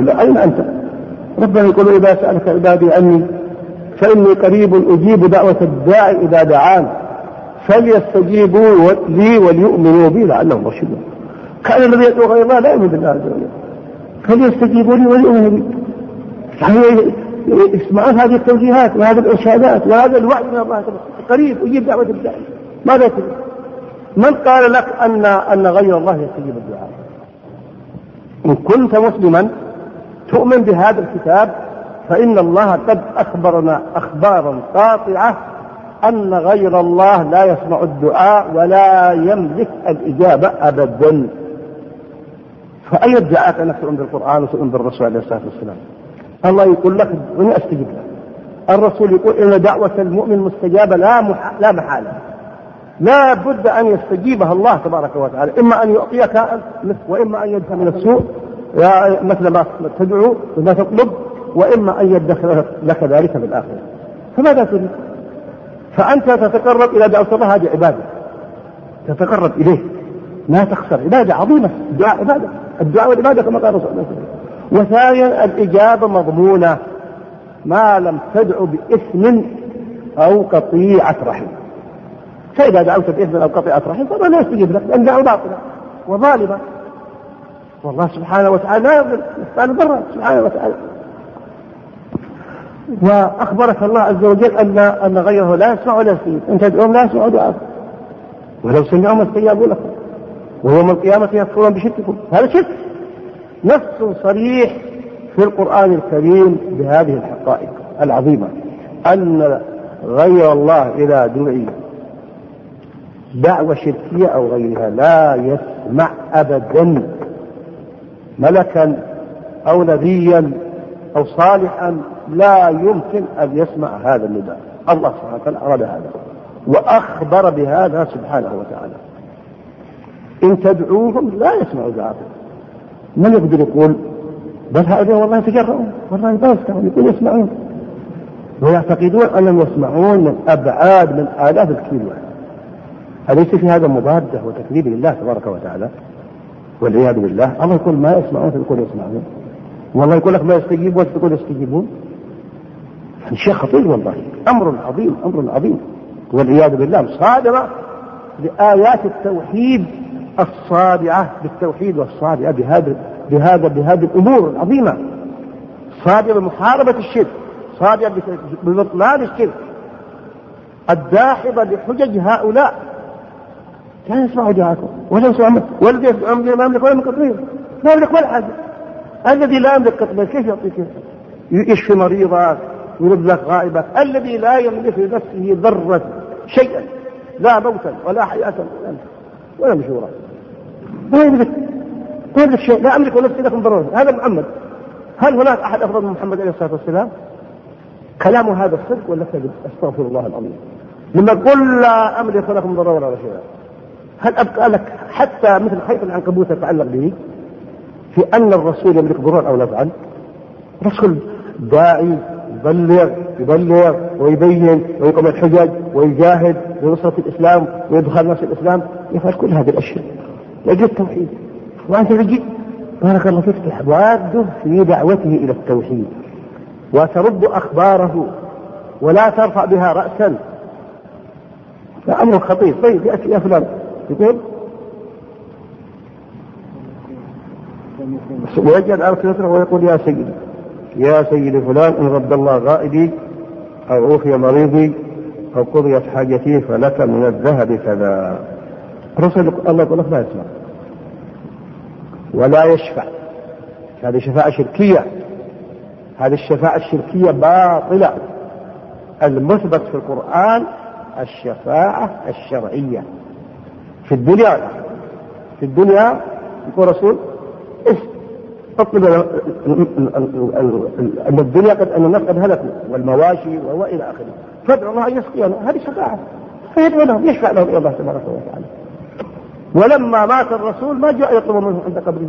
بالله أين أنت؟ ربنا يقول إذا سألك عبادي عني فإني قريب أجيب دعوة الداعي إذا دعان فليستجيبوا لي وليؤمنوا بي لعلهم يرشدون. كان الذي يدعو غير الله لا يؤمن بالله عز وجل، فليستجيبوا لي وليؤمنوا بي. يعني يسمعون هذه التوجيهات وهذه الإرشادات وهذا الوعد من الله قريب أجيب دعوة الداعي. ماذا تريد؟ من قال لك أن غير الله يستجيب الدعاء؟ إن كنت مسلما تؤمن بهذا الكتاب فإن الله قد أخبرنا أخبارا قاطعة أن غير الله لا يسمع الدعاء ولا يملك الإجابة أبدا. فأي ادعاء أنك تؤمن بالقرآن وتؤمن بالرسول عليه الصلاة والسلام؟ الله يقول لك أنا أستجيب لك، الرسول يقول إن دعوة المؤمن مستجابة لا محالة، لا بد أن يستجيبها الله تبارك وتعالى، إما أن يعطيك وإما أن يدفع من السوء مثل ما تدعو وما تطلب، وإما أن يدخل لك ذلك بالآخرة. فماذا تريد؟ فأنت تتقرب إلى دعوة الله، هذه عبادة تتقرب إليه ما تخسر، عبادة عظيمة. الدعاء عبادة، الدعاء والعبادة كما قال رسول الله. وثانيا الإجابة مضمونة ما لم تدعو بإثم أو قطيعة رحم. فإذا دعوت بإثم أو قطيعة رحم فما لا يستجيب لك، لأن دعوة باطلة وظالمة، والله سبحانه وتعالى لا يظلم مثقال ذرة سبحانه وتعالى. وأخبرك الله عز وجل أن غيره لا يسمع ولا يستجيب، أنت تدعوهم لا يسمعوا دعاءك، ولو سمعوا ما استجابوا لكم، ويوم القيامة يكفرون بشرككم. هذا شرك. نص صريح في القرآن الكريم بهذه الحقائق العظيمة، أن غير الله إذا دعي دعوة شركية أو غيرها لا يسمع أبدا، ملكا أو نبيا أو صالحا لا يمكن أن يسمع هذا النداء. الله سبحانه وتعالى أراد هذا وأخبر بهذا سبحانه وتعالى. إن تدعوهم لا يسمعوا دعاءكم. من يقدر يقول بل هؤلاء والله يتجرؤون والله ما يستمعون، يقول يسمعون، ويعتقدون أنهم يسمعون من أبعاد من آلاف الكيلوات. أليس في هذا مضادة وتكذيب لله تبارك وتعالى والعياذ بالله؟ الله يقول ما يسمعون فيقول يسمعون، والله يقول لك ما يستجيب وانت تقول يستجيبون. شيء خطير والله، أمر عظيم، أمر عظيم والعياذ بالله، صادرة لآيات التوحيد الصادعة بالتوحيد والصادعة بهذه الأمور العظيمة، صادرة بمحاربة الشرك، صادرة ببطلان الشرك، الداحضة لحجج هؤلاء. كان يسمعوا دعاءكم ولا يسمعوا، والذي ما يملك ولا يملك قطمير، لا يملك ولا حاجة. الذي لا يملك قطمير كيف يعطيك؟ يشفي مريضك ويرزق غائبك. الذي لا يملك لنفسه ذرة شيئا، لا موتا ولا حياة ولا مشورا، ما يملك شيء. لا أملك نفسي لكم ضرورا. هذا محمد. هل هناك أحد أفضل من محمد عليه الصلاة والسلام؟ كلامه هذا الصدق ولا كذب؟ أستغفر الله العظيم. لما قل لا أملك لكم ضرورا ولا شيئا، هل أبقى لك حتى مثل خيط العنكبوت تتعلق به في أن الرسول يملك ضرورا أو نفعا؟ رسول داعي يبلغ ويبين ويقوم الحجج ويجاهد لنصرة الإسلام ويدخل ناس الإسلام، يفعل كل هذه الأشياء لأجل التوحيد. وأنت تجي بارك الله فيك تحواده في دعوته إلى التوحيد وترد أخباره ولا ترفع بها رأسا. أمر خطير. طيب يأتي يا فلان يقول ويجعل على كثرة ويقول يا سيدي فلان إن رد الله غائبي أو عوفي مريضي أو قضيت حاجتي فلك من الذهب كذا. رسول الله يقول لك لا يسمع ولا يشفع. هذه شفاعة شركية، هذه الشفاعة الشركية باطلة. المثبت في القرآن الشفاعة الشرعية في الدنيا والآخرة. في الدنيا يقول رسول اطلب أن الدنيا أن الناس قد هلكوا والمواشي وإلى آخره، فادعوا الله أن يسقينا. هذه شفاعة، فيدعو لهم يشفع لهم إلى الله تبارك وتعالى. ولما مات الرسول ما جاء يطلب منهم عند قبره،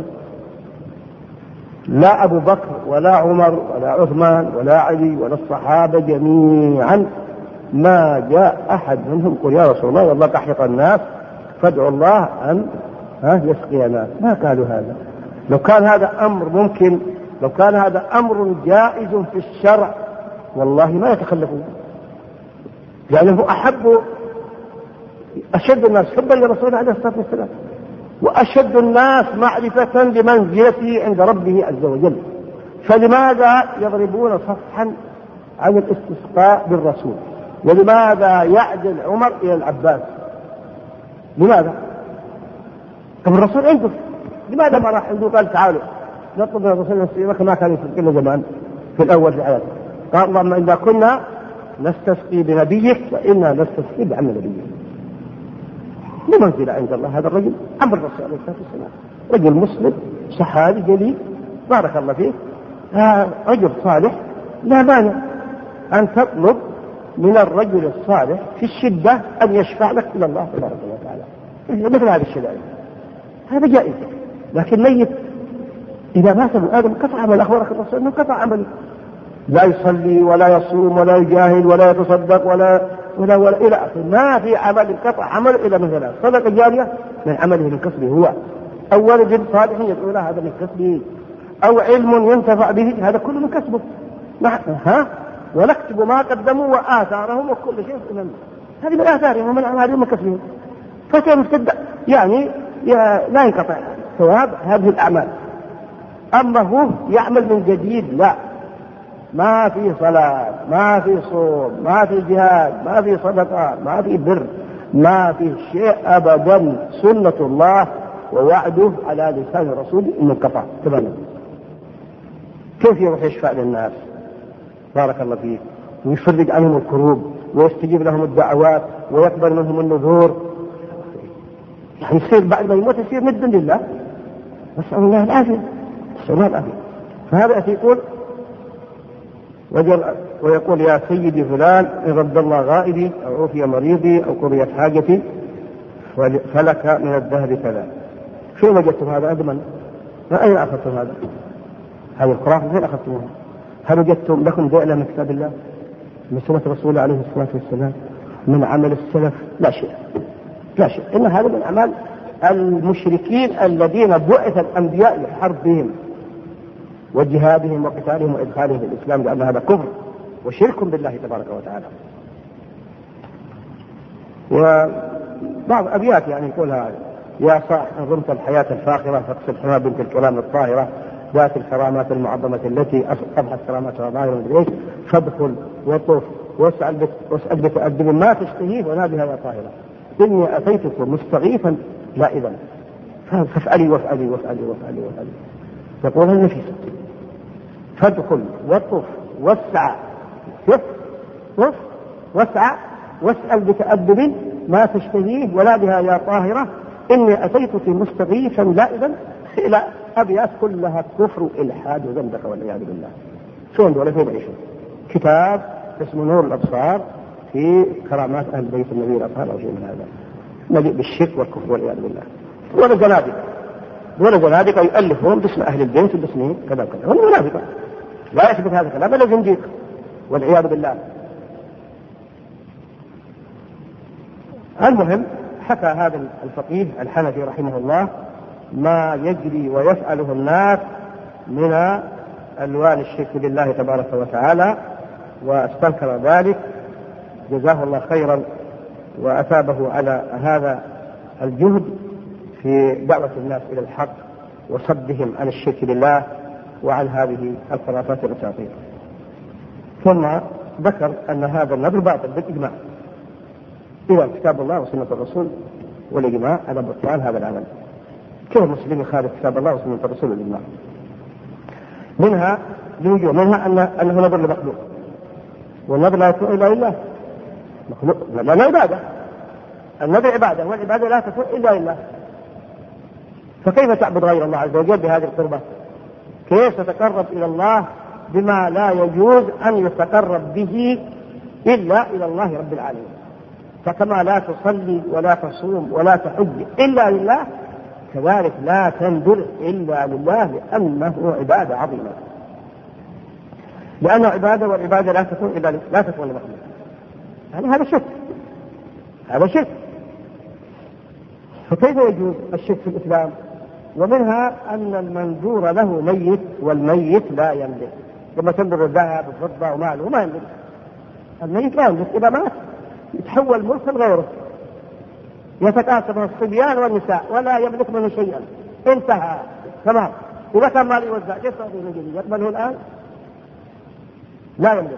لا أبو بكر ولا عمر ولا عثمان ولا علي ولا الصحابة جميعا ما جاء أحد منهم قل يا رسول الله والله تحرق الناس فادعوا الله أن يسقينا. ما قالوا هذا. لو كان هذا أمر ممكن لو كان هذا أمر جائز في الشرع والله ما يتخلفون، لأنه أشد الناس حبا لرسوله عليه الصلاة والسلام، وأشد الناس معرفة بمنزلته عند ربه عز وجل. فلماذا يضربون صفحا عن الاستسقاء بالرسول؟ ولماذا يعدل عمر إلى العباس؟ لماذا؟ طب الرسول عنده، لماذا ما راح عنده قال تعالوا نطلب من الرسول نسقيك كما كان يسقي كل زمان في الأول في حياته؟ قال اللهم إذا كنا نستسقي بنبيك فإنا نستسقي بعمل نبيك. بمنزلة عند الله هذا الرجل عمر الرسول عليه الصلاة والسلام، رجل مسلم صحابي جليل بارك الله فيه، رجل صالح. لا مانع أن تطلب من الرجل الصالح في الشدة أن يشفع لك إلى الله تبارك وتعالى، مثل هذه الشدائد، هذا جائز. لكن ميت إذا مات ابن آدم قطع عمل، أخبرك الرسول أنه قطع عمله، لا يصلي ولا يصوم ولا يجاهد ولا يتصدق ولا إلى آخره. ما في عمل قطع عمل إلا من ثلاث: صدقة جارية من عمله من كسبه هو، أو ولد صالح يدعو له هذا من كسبه، أو علم ينتفع به هذا كله من كسبه. ونكتب ما قدموا وآثارهم وكل شيء هذه من آثارهم ومن أعمالهم من كسبهم. فتبتدأ يعني لا ينقطع ثواب هذه الأعمال. أما هو يعمل من جديد لا، ما في صلاة، ما في صوم، ما في جهاد، ما في صدقة، ما في بر، ما في شيء أبدا. سنة الله ووعده على لسان الرسول إنه انقطع تماما. كيف يروح يشفع للناس بارك الله فيه ويفرج عنهم الكروب ويستجيب لهم الدعوات ويقبل منهم النذور؟ يعني يصير بعد ما يموت يصير ندا لله. نسأل الله العافية، نسأل الله العافية. فهذا يقول ويقول يا سيدي فلان إن رد الله غائبي أو عوفي مريضي أو قضيت حاجتي فلك من الدهر كذا. فين وجدتم هذا أدمن؟ أين أخذتم هذا؟ هذه الخرافة فين أخذتموها؟ هل وجدتم لكم دائلة من كتاب الله، من سنة رسول عليه الصلاة والسلام، من عمل السلف؟ لا شيء، لا شيء. إن هذا من أعمال المشركين الذين بعث الأنبياء للحرب بهم وجهادهم وقتالهم وإدخالهم في الإسلام، لأن هذا كفر وشرك بالله تبارك وتعالى. وبعض أبيات يعني يقولها: يا صاح إن رمت الحياة الفاخرة فاقصد حمى بنت الكرام الطاهرة ذات الكرامات المعظمة التي أضحت كراماتها ظاهرا بالعيش، فادخل وطوف واسأل بتأدب ما تشتهيه ونادها يا طاهرة إني أتيتك مستغيثا لائذا فافعلي وافعلي وافعلي وافعلي وافعلي. يقول النفس: فادخل وطوف واسعى واسعى واسأل بتأدب ما تشتهيه ونادها يا طاهرة إني أتيتك مستغيثا لائذا، إلى أبيات كلها كفر إلحاد وزندقة والعياذ بالله. شلون دولة فين يعيشون؟ كتاب اسمه نور الأبصار في كرامات أهل بيت النبي الأطهار أو شيء من هذا، مليء بالشرك والكفر والعياذ بالله. ولا زنادقة يؤلفون باسم أهل البيت وباسم كذا وكذا، هم منافقة لا يثبت هذا الكلام بل زنديق والعياذ بالله. المهم حكى هذا الفقيه الحنفي رحمه الله ما يجري ويفعله الناس من ألوان الشرك بالله تبارك وتعالى، واستنكر ذلك جزاه الله خيرا وأثابه على هذا الجهد في دعوة الناس إلى الحق وصدهم عن الشرك بالله وعن هذه الخرافات الأساطير. ثم ذكر أن هذا النذر باطل بالإجماع، إذا كتاب الله وسنة الرسول والإجماع على بطلان هذا العمل. كيف المسلم يخالف كتاب الله وسنة الرسول والإجماع؟ منها لوجوه، منها أنه نذر لمخلوق، والنذر لا يكون إلا لله، مخلوق لا عبادة، النذر عبادة والعبادة لا تكون إلا لله. فكيف تعبد غير الله عز وجل بهذه القربة؟ كيف تتقرب إلى الله بما لا يجوز أن يتقرب به إلا إلى الله رب العالمين؟ فكما لا تصلي ولا تصوم ولا تحج إلا لله، كذلك لا تنذر إلا لله، لأنه عبادة عظيمة، لأنه عبادة والعبادة لا تكون لمخلوق. يعني هذا شرك. فكيف يجوز الشرك في الإسلام ومنها أن المنذور له ميت والميت لا يملك، لما تنذر الذهب والفضة وماله ما يملك، الميت لا يملك، إذا مات يتحول ملكا غيره، يتكاثر الصبيان والنساء ولا يملك منه شيئا، انتهى تمام. إذا كان مال يوزع كيف يقبله الآن؟ لا يملك.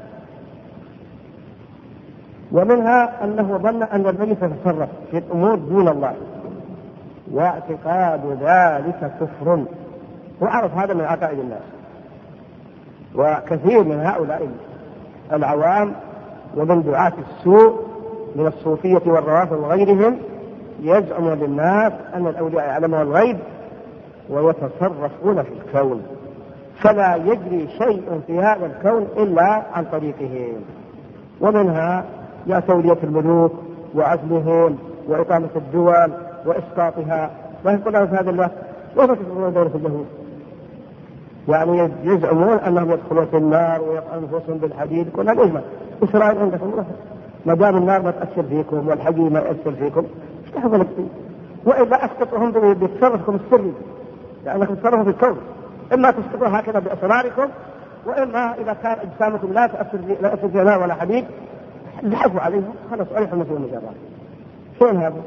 ومنها أنه ظن أن الميت يتصرف في الأمور دون الله، واعتقاد ذلك كفر، وعرف هذا من عقائد الناس. وكثير من هؤلاء العوام ومن دعاة السوء من الصوفية والروافض وغيرهم يزعم للناس أن الأولياء يعلمون الغيب ويتصرفون في الكون، فلا يجري شيء في هذا الكون إلا عن طريقهم. ومنها يا تولية الملوك وعزلهم وإقامة الدول وإسقاطها، ويقول لهم في هذا الله وفتكون دولة اليهود، يعني يزعمون أنهم يدخلون في النار ويقعون أنفسهم بالحديد. كل هذا إجماع. إسرائيل عندكم ما دام النار ما تأثر فيكم والحديد ما يأثر فيكم استحضروا فيه، وإلا أسقطهم بتصرفكم السري، لأنكم تصرفوا في الكون، إما تسقطوا هكذا بأسراركم، وإما إذا كان أجسامكم لا تأثر فيها نار ولا حديد زحفوا عليهم خلاص أريحوا مثل المجرات. شين هذا؟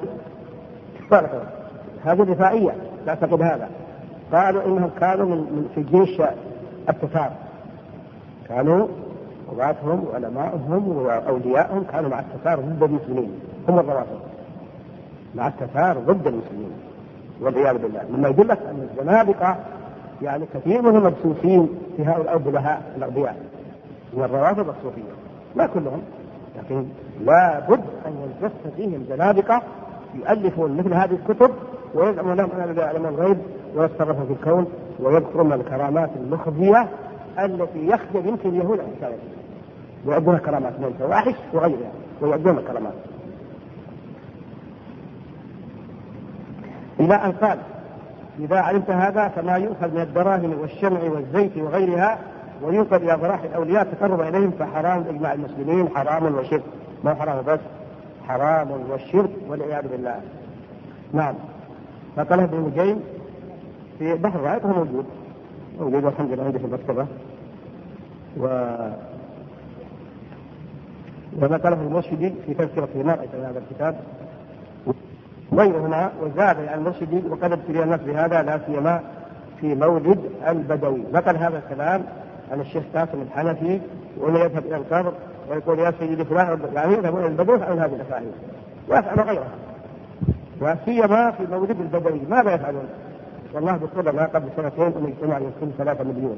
هذه الرفاعية تعتقد هذا. قالوا إنهم كانوا من في جيش التتار، كانوا قضاتهم وعلماءهم وأولياءهم كانوا مع التتار ضد المسلمين، هم الروافض مع التتار ضد المسلمين والعياذ بالله. مما يدلك أن الزنادقة يعني كثير منهم مبسوطين في هؤلاء البلهاء الأغبياء من الروافض الصوفية، لا كلهم، لكن لا بد أن ينجس فيهم زنادقة يؤلفون مثل هذه الكتب ويزعمون لهم أن يعلمون الغيب ويتصرفون في الكون ويذكرون الكرامات المخزية التي يخجل يمكن اليهود عن شايفها، ويعدون كرامات من الفواحش وغيرها ويعدون الكرامات. إلى أن قال إذا علمت هذا فما يؤخذ من الدراهم والشمع والزيت وغيرها وينقل إلى ضراح الأولياء تقرب إليهم فحرام إجماع المسلمين، حرام وشرك، ما حرام بس حرام والشرك والعياذ بالله. نعم. فقال ابن الجيم في بحر رائع موجود والحمد لله عندي في المكتبة، وما قاله المرشدي في تذكرة المرأة في هذا الكتاب غيرهما، وزاد يعني المرشدي وقد ابتلي الناس بهذا لا سيما في مولد البدوي. نقل هذا الكلام عن الشيخ قاسم الحنفي وانه يذهب الى القبر ويقول يا سيدي فلان، يعني يذهب الى البدوي عن هذه الافاعيل ويفعل غيرها، وسيما في مولد البدوي ماذا يفعلون؟ والله بيقول لنا قبل سنتين ان اجتمع يمكن 3 مليون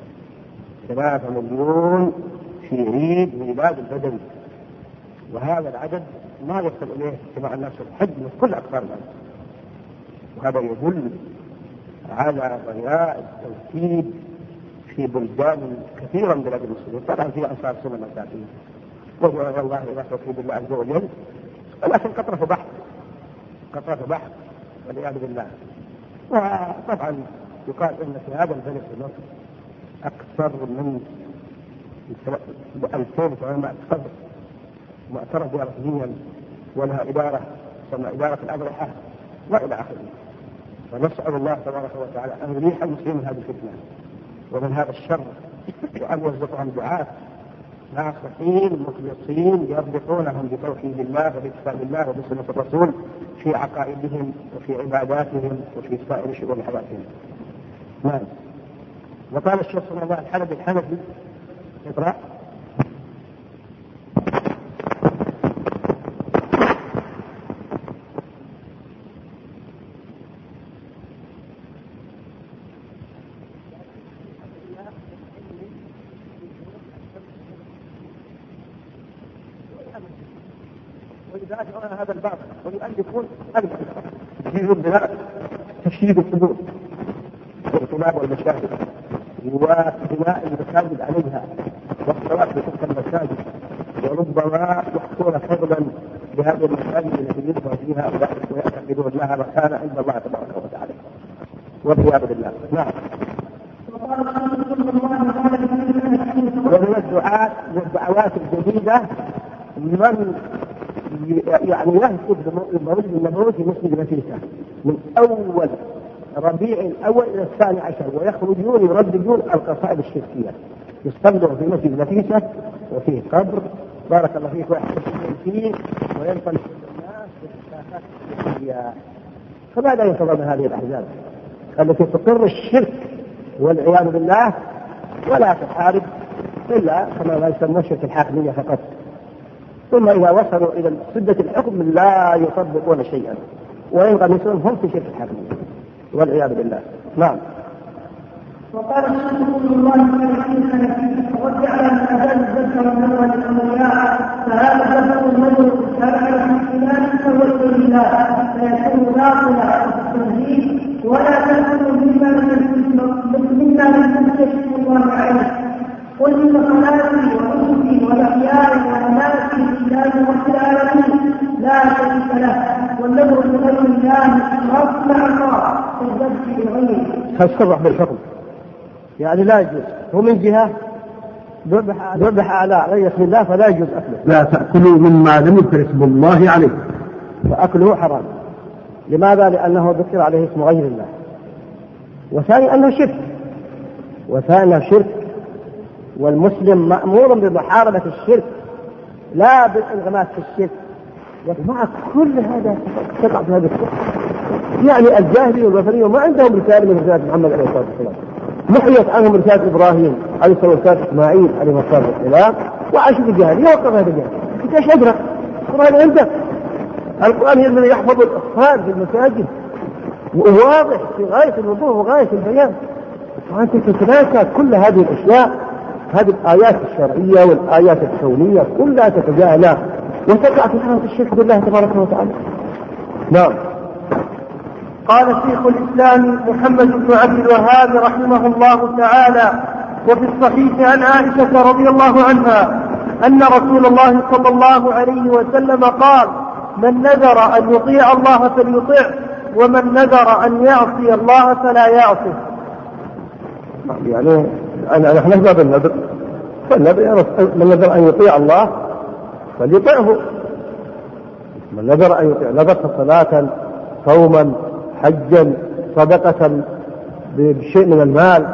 في عيد ميلاد البدوي، وهذا العدد ما يصل اليه اجتماع الناس الحج من كل اقطار الارض، وهذا يدل على ضياع التوحيد في بلدان كثيرا من بلاد المسلمين، طبعا في انصار سنه مساكين وهو والله الى توحيد الله عز وجل، ولكن قطره بحر والعياذ بالله. وطبعا يقال ان في هذا البلد في مصر اكثر من 2000 علماء اكثر معترف بها رسميا ولها اداره تسمى اداره الاضرحه والى اخره. ونسال الله تبارك وتعالى ان يريح المسلمين من هذه الفتنه ومن هذا الشر، وأن يرزقهم دعاة ناصحين مخلصين يربطونهم بتوحيد الله وبكتاب الله وبسنة الرسول في عقائدهم وفي عباداتهم وفي سائر شؤون حياتهم. نعم. وقال الشيخ صلى الله الحلبي الحنفي اقرأ. ولذلك هذا الباب ويؤلفون تجهيز البناء، تشييد الحدود والطلاب والمشاهد وبناء المساجد عليها والصلاة في تلك المساجد، وربما يحصون فضلا بهذه المساجد التي يدفع فيها ويعتقدون لها مكانة عند الله تبارك وتعالى والعياذ بالله. نعم. ومن الدعاء والدعوات الجديدة من يعني يهتف بمولد النبوي في مسجد نفيسة من أول ربيع الأول إلى 12 ويخرجون يرددون القصائد الشركية، يصلوا في مسجد نفيسة وفيه قبر بارك الله فيك ويحتفلون فيه وينطلق الناس بالكتابات الشركية. فماذا ينتظر من هذه الأحزاب التي تقر الشرك والعياذ بالله ولا تحارب إلا كما لا يسمى الشرك الحاكمية فقط، ثم إذا وصلوا إلى سدة الحكم لا يطبقون شيئا وينغمسون هم في شرك الحاكمية والعياذ بالله. نعم. وقال الشيخ رسول الله صلى الله عليه وسلم وجعل من أداء الذكر والنذر للأولياء فهذا الذكر والنذر كان في خلاف فهو لله فيكون باطلا التنزيل ولا تكون مما لم يشرك الله عليه. قل إن صلاتي ونسكي ومحياي ومماتي لله رب العالمين لا شريك له والنذر لغير الله رب مع الله والذبح لغيره. فالصرح بالحكم يعني لا يجوز، هو من جهة ذبح على غير اسم الله فلا يجوز أكله. لا تأكلوا مما لم يذكر اسم الله عليه، فأكله حرام. لماذا؟ لأنه ذكر عليه اسم غير الله، وثاني أنه شرك، والمسلم مأمور بمحاربة الشرك لا بالانغماس في الشرك. ومع كل هذا تقع في هذا الشرك. يعني الجاهلي والوثني ما عندهم رسالة من رسالة محمد عليه الصلاة والسلام، محيت عنهم رسالة إبراهيم عليه الصلاة والسلام، إسماعيل عليه الصلاة والسلام، وعاشوا في الجاهلية وقف هذا الجاهل. أنت إيش أدرك؟ القرآن عندك، القرآن هي الذي يحفظ الأطفال في المساجد وواضح في غاية الوضوح وغاية البيان، وأنت تتناسى كل هذه الأشياء، هذه الآيات الشرعية والآيات الكونية كلها تتجاهلها وتقع في حالة الشرك بالله تبارك وتعالى. نعم. قال شيخ الإسلام محمد بن عبد الوهاب رحمه الله تعالى: وفي الصحيح عن عائشة رضي الله عنها أن رسول الله صلى الله عليه وسلم قال: من نذر أن يطيع الله فليطع، ومن نذر أن يعصي الله فلا يعصي. يعني نحن نذر بالنذر، فالنذر من نذر أن يطيع الله فليطعه، من نذر أن يطيع نذر صلاة صوما حجا صدقة بشيء من المال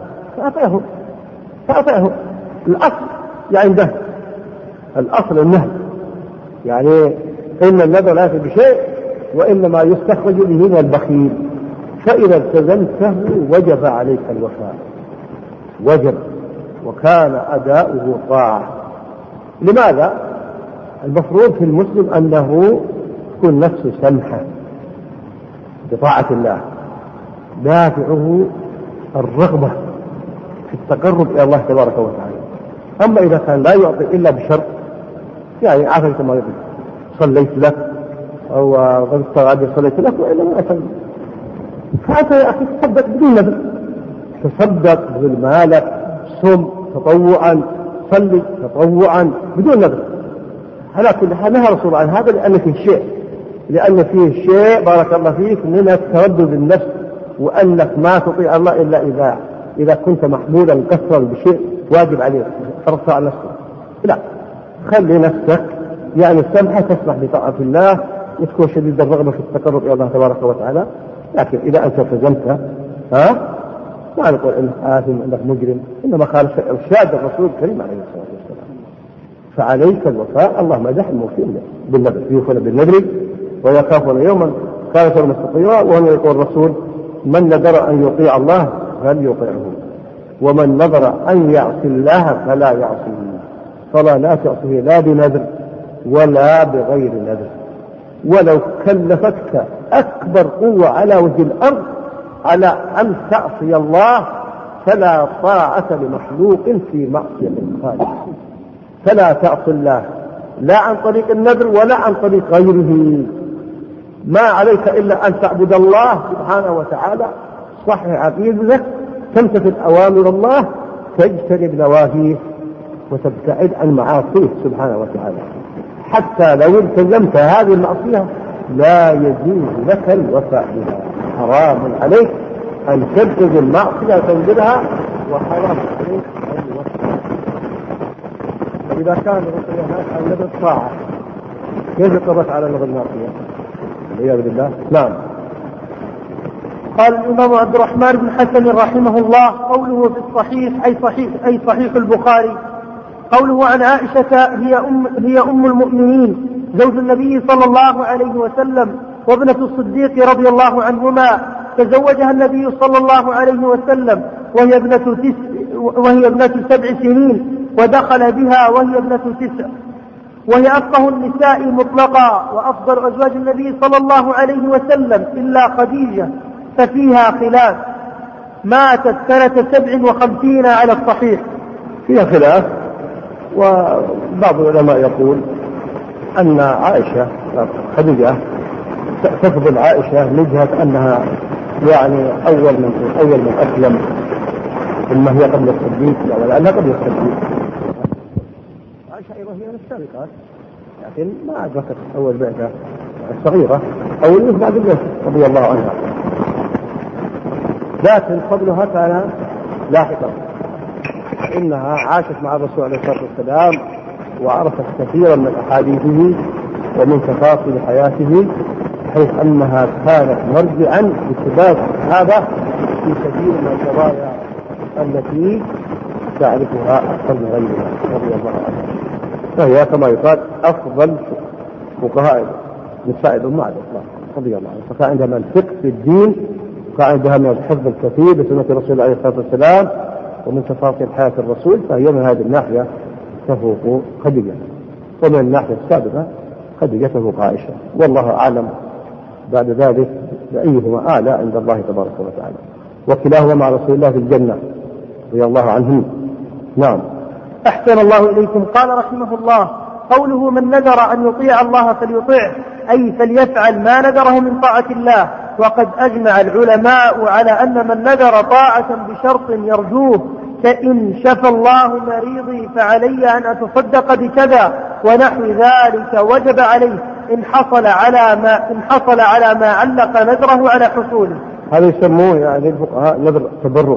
فأطعه. الأصل يعني ده الأصل النهي، يعني إن النذر لا يأتي بشيء وإنما يستخرج به من البخيل، فإذا التزمته وجب عليك الوفاء، وجب، وكان أداؤه طاعة. لماذا؟ المفروض في المسلم أنه تكون نفسه سمحة بطاعة الله، دافعه الرغبة في التقرب إلى الله تبارك وتعالى. أما إذا كان لا يعطي إلا بشرط، يعني عافيت ما يقول صليت لك أو غلطت غادي صليت لك وإلا ما أصلي، فأنت يا أخي تصدق بدون نذر، تصدق بالمالك، صم تطوعا، صلي تطوعا بدون نذر. على كل حال نهى الرسول عن هذا لأن فيه شيء بارك الله فيك من التردد النفس، وأنك ما تطيع الله إلا إذا كنت محمولا قصرا بشيء واجب عليك ترفع نفسك. لا، خلي نفسك يعني السمحة تسمح بطاعة الله وتكون شديد الرغبة في التقرب إلى الله تبارك وتعالى. لكن إذا أنت التزمت ما نقول إنك آثم إنك مجرم، إنما خالف إرشاد الرسول الكريم عليه الصلاة والسلام. فعليك الوفاء. الله مدح الموفين بالنذر، يوفون بالنذر ويخافون يوما كان شر مستطيرا. وهنا يقول الرسول: من نذر أن يطيع الله فليطيعه، ومن نذر أن يعصي الله فلا يعصيه. فلا لا تعصيه لا بنذر ولا بغير نذر، ولو كلفتك أكبر قوة على وجه الأرض على أن تعصي الله فلا طاعة لمخلوق في معصية الخالق. فلا تعصي الله لا عن طريق النذر ولا عن طريق غيره. ما عليك إلا أن تعبد الله سبحانه وتعالى، صحح عقيدتك، تمتثل أوامر الله، تجتنب نواهيه، وتبتعد عن معاصيه سبحانه وتعالى. حتى لو التزمت هذه المعصية لا يجوز لك الوفاء بها، حرام عليك أن تبتغي المعصية وتنزلها، وحرام عليك أن الوفاء. إذا كان الرسول عن نذر الطاعة كيف يطبق على نذر المعصية؟ والعياذ بالله. نعم. قال الإمام عبد الرحمن بن حسن رحمه الله: قوله في الصحيح أي صحيح البخاري، قوله عن عائشة هي أم المؤمنين زوج النبي صلى الله عليه وسلم وابنة الصديق رضي الله عنهما، تزوجها النبي صلى الله عليه وسلم وهي ابنة 7 سنين، ودخل بها وهي ابنة 9، وهي أفقه النساء مطلقا وأفضل أزواج النبي صلى الله عليه وسلم إلا خديجة، ففيها خلاف. ماتت سنة 57 على الصحيح. فيها خلاف، وبعض العلماء يقول أن عائشة خديجة تفضل عائشة من جهة أنها يعني أول من أسلم، ثم هي قبل الصديق، لأنها قبل الصديق. عائشة أيضا هي من السابقات، لكن ما أدركت أول بعثة الصغيرة أو الناس بعد الناس رضي الله عنها، لكن فضلها كان لاحقا، إنها عاشت مع الرسول عليه الصلاة والسلام وعرفت كثيرا من أحاديثه ومن تفاصيل حياته، حيث أنها كانت مرجعا لاتباع هذا في كثير من القضايا التي تعرفها أكثر من غيرها رضي الله عنها. فهي كما يقال أفضل فقهاء نساء الأمة على الإطلاق رضي الله عنها، فكان عندها من الفقه في الدين، وكان عندها من الحفظ الكثير بسنة الرسول عليه الصلاة والسلام ومن تفاصيل حياة الرسول، فهي من هذه الناحية تفوق خديجة، ومن الناحية السابقة خديجة تفوق عائشة، والله أعلم بعد ذلك بأيهما أعلى عند الله تبارك وتعالى، وكلاهما مع رسول الله في الجنة رضي الله عنهم. نعم. أحسن الله إليكم. قال رحمه الله: قوله من نذر أن يطيع الله فليطيعه، أي فليفعل ما نذره من طاعة الله. وقد أجمع العلماء على أن من نذر طاعة بشرط يرجوه، كإن شفى الله مريضي فعلي أن أتصدق بكذا ونحو ذلك، وجب عليه إن حصل على ما علق نذره على حصوله. هذا يسموه يعني الفقهاء نذر تبرر،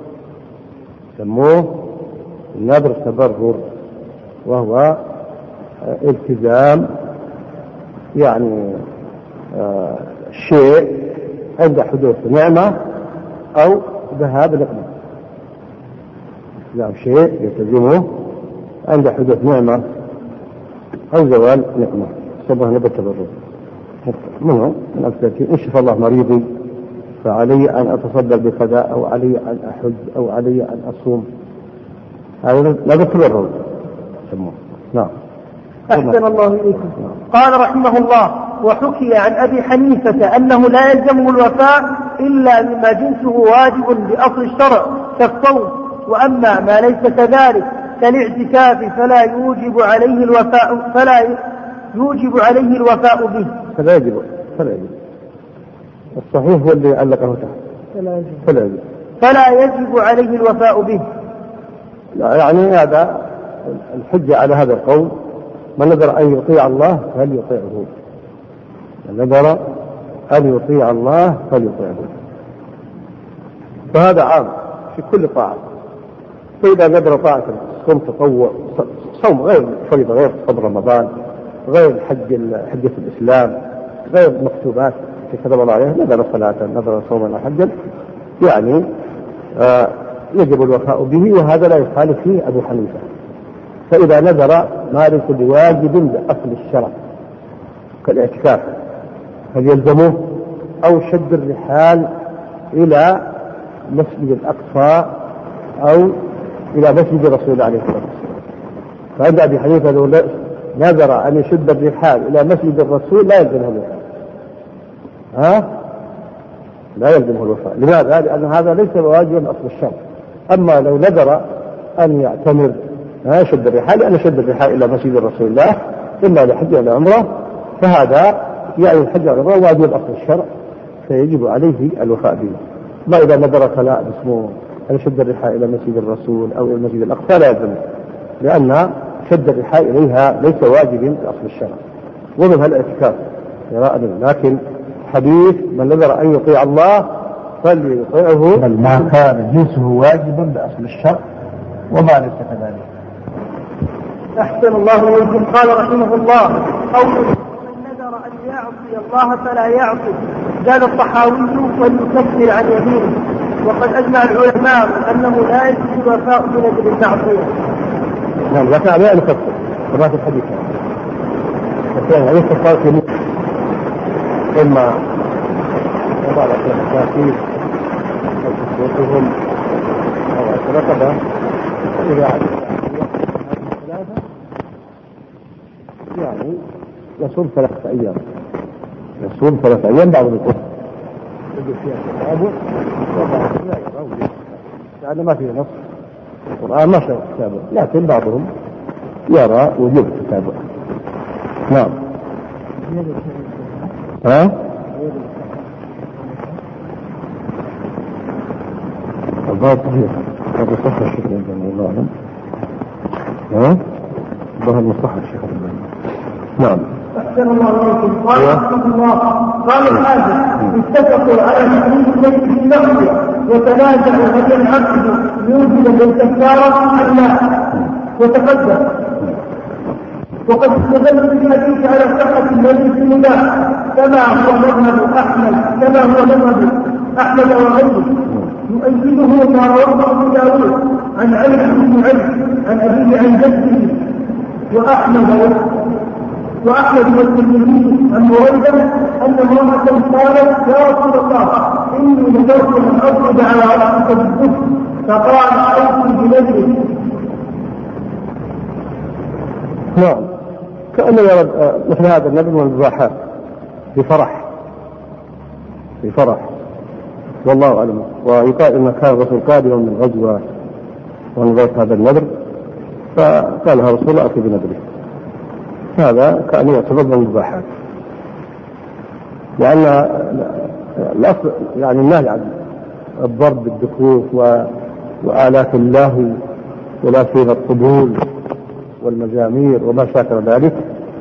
يسموه نذر تبرر، وهو التزام يعني شيء عند حدوث نعمة أو ذهاب نقمة، التزام شيء يلتزمه عند حدوث نعمة أو زوال نقمة، يسموه نذر تبرر. منه من أمثلة: إن شفى الله مريضي فعلي أن أتصدق بكذا، أو علي أن أحج، أو علي أن أصوم. هذا نذر تبرر يسموه. نعم. أحسن الله إليكم. قال رحمه الله: وحكي عن أبي حنيفة أنه لا يلزمه الوفاء إلا مما جنسه واجب بأصل الشرع كالصوم، وأما ما ليس كذلك كالاعتكاف فلا يوجب عليه الوفاء به. فلا يجب. الصحيح هو اللي علقه تحت. فلا يجب عليه الوفاء به. لا، يعني هذا الحجة على هذا القول: من نذر أن يطيع الله فليطيعه، من نذر أن يطيع الله فليطيعه، فهذا عام في كل طاعة. فإذا نذر طاعة صوم تطوع، صوم غير فريضة، غير صوم رمضان، غير حجة الإسلام، غير مكتوبات كتب الله عليه، نذر صلاة، نذر صوما أو حجا، يعني يجب الوفاء به، وهذا لا يخالف فيه أبو حنيفة. فإذا نذر ما ليس بواجب بأصل الشرع كالاعتكاف فليلزمه، أو شد الرحال إلى مسجد الأقصى أو إلى مسجد رسول الله عليه الصلاة والسلام. فعند أبي حنيفة لو نذر أن يشد الرحال إلى مسجد الرسول لا يلزمه الوفاء، لا يلزمه الوفاء. لماذا؟ لأن هذا ليس بواجب أصل الشرع. أما لو نذر أن يعتمر يشد الرحال، لأن يشد الرحال إلى مسجد رسول الله إما لحج ولا عمرة، فهذا يعني الحج والعمرة واجب أصل الشرع، فيجب عليه الوفاء به. ما إذا نذر فلا اسمه أن يشد الرحال إلى مسجد الرسول أو إلى المسجد الأقصى لا يلزم، لأن شد الرحال إليها ليس واجب بأصل الشرع، ومنها الاعتكاف يرى. لكن حديث من نذر أن يطيع الله فليطيعه، بل ما كان جنسه واجبا بأصل الشرع وما ليس كذلك. أحسن الله إليكم. قال رحمه الله: قوله من نذر أن يعصي الله فلا يعصي، زاد الطحاوي وليكفر عن يمينه. وقد أجمع العلماء أنه لا يجوز الوفاء بنذر المعصية. نعم، لكن عليه أن يكفر كما في الحديث. لكن عليه كفارة يمين إما وضع الأساسين أو تسويقهم أو أسرقبة إذا عدد ثلاثة يعني يصوم 3 أيام. يصوم 3 أيام بعد الكفر يجب فيها التتابع وبعضهم لا يرى لأن ما فيه نص القرآن ما شرع التتابع، لكن بعضهم يرى وجوب التتابع. نعم. ها؟ الظاهر صحيح، هذا صح الشيخ الألباني الله أعلم. ها؟ الظاهر مصح الشيخ الألباني. نعم. أحسن الله إليكم. قال رحمه الله قال الحاجة اتفقوا على تحريم البيت في المغفرة وتنازعوا هل العقد يوجد بالكفارة أم لا، وتقدم. وقد استدلوا بالحديث على صحة البيت في المباح كما هو مذهب أحمد وغيره. يؤيده ما رواه أبو داود عن علي بن علي عن أبيه عن جده وأحمد والترمذي عن بريدة أن امرأة قالت يا رسول الله إني نذرت أن أضرب على رأسك بالكفر، فقال أوفي بنذرك. نعم، كأنه يرد مثل هذا النذر والمباحات في فرح والله أعلم. ويقال إن كان الرسول قادما من غزوة ونذرت هذا النذر فقال لها رسول الله أتي بنذره، هذا كأنه يعتبر من المباحات، لأن الأصل يعني النهي عن الضرب بالدفوف وآلات اللهو ولا فيها الطبول والمزامير وما شاكل ذلك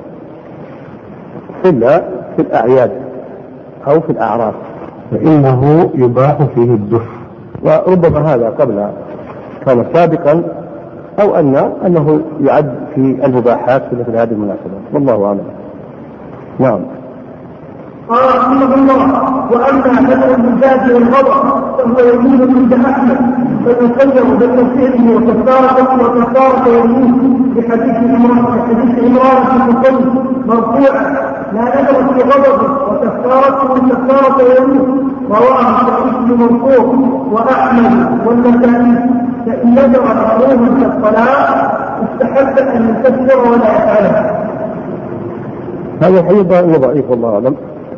إلا في الأعياد أو في الأعراس فإنه يباح فيه الدف. وربما هذا قبل كان سابقا أو أنه يعد في المباحات في مثل هذه المناسبات، والله أعلم. نعم. قال رحمه الله وأما نذر المزاج والغضب فهو يمين عند أحمد فيخير بين فعله وكفارة يمين بحديث عمران بن حصين مرفوعا لا نذر في غضب وكفارته كفارة يمين، رواه الشيخ مرفوع وأحمد والنسائي. فإن نذر مكروها كالصلاة استحب أن يكفر ولا يفعله. هذا الحديث ضعيف والله أعلم،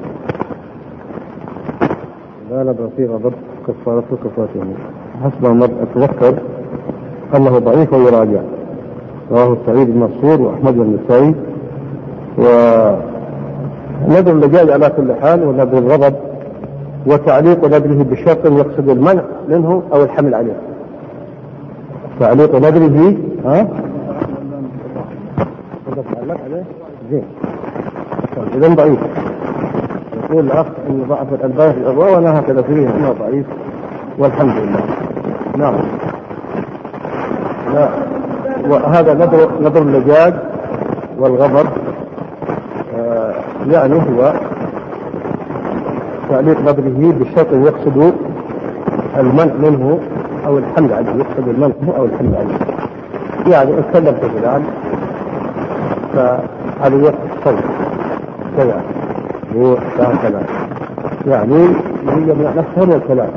لا نذر في غضب كفارته كفارة يمين، حسب ما أتذكر أنه ضعيف ويراجع. رواه سعيد بن منصور وأحمد والنسائي. ونذر اللجاج على كل حال ونذر الغضب وتعليق نذره بشرط يقصد المنع منه أو الحمل عليه. تعليق نذره زين إذن ضعيف. يقول الأخ أن ضعف الألباني في الأضواء وأنا هكذا فيه أنه ضعيف والحمد لله. نعم. لا. وهذا نذر اللجاج والغضب يعني هو تعليق نذره بشرط يقصد المنع منه أو الحمل عليه، يقصد المنع منه أو الحمل عليه. يعني إن كلمت فلان فعليه الصوت كذا هو كذا، يعني يمنع نفسه من الكلام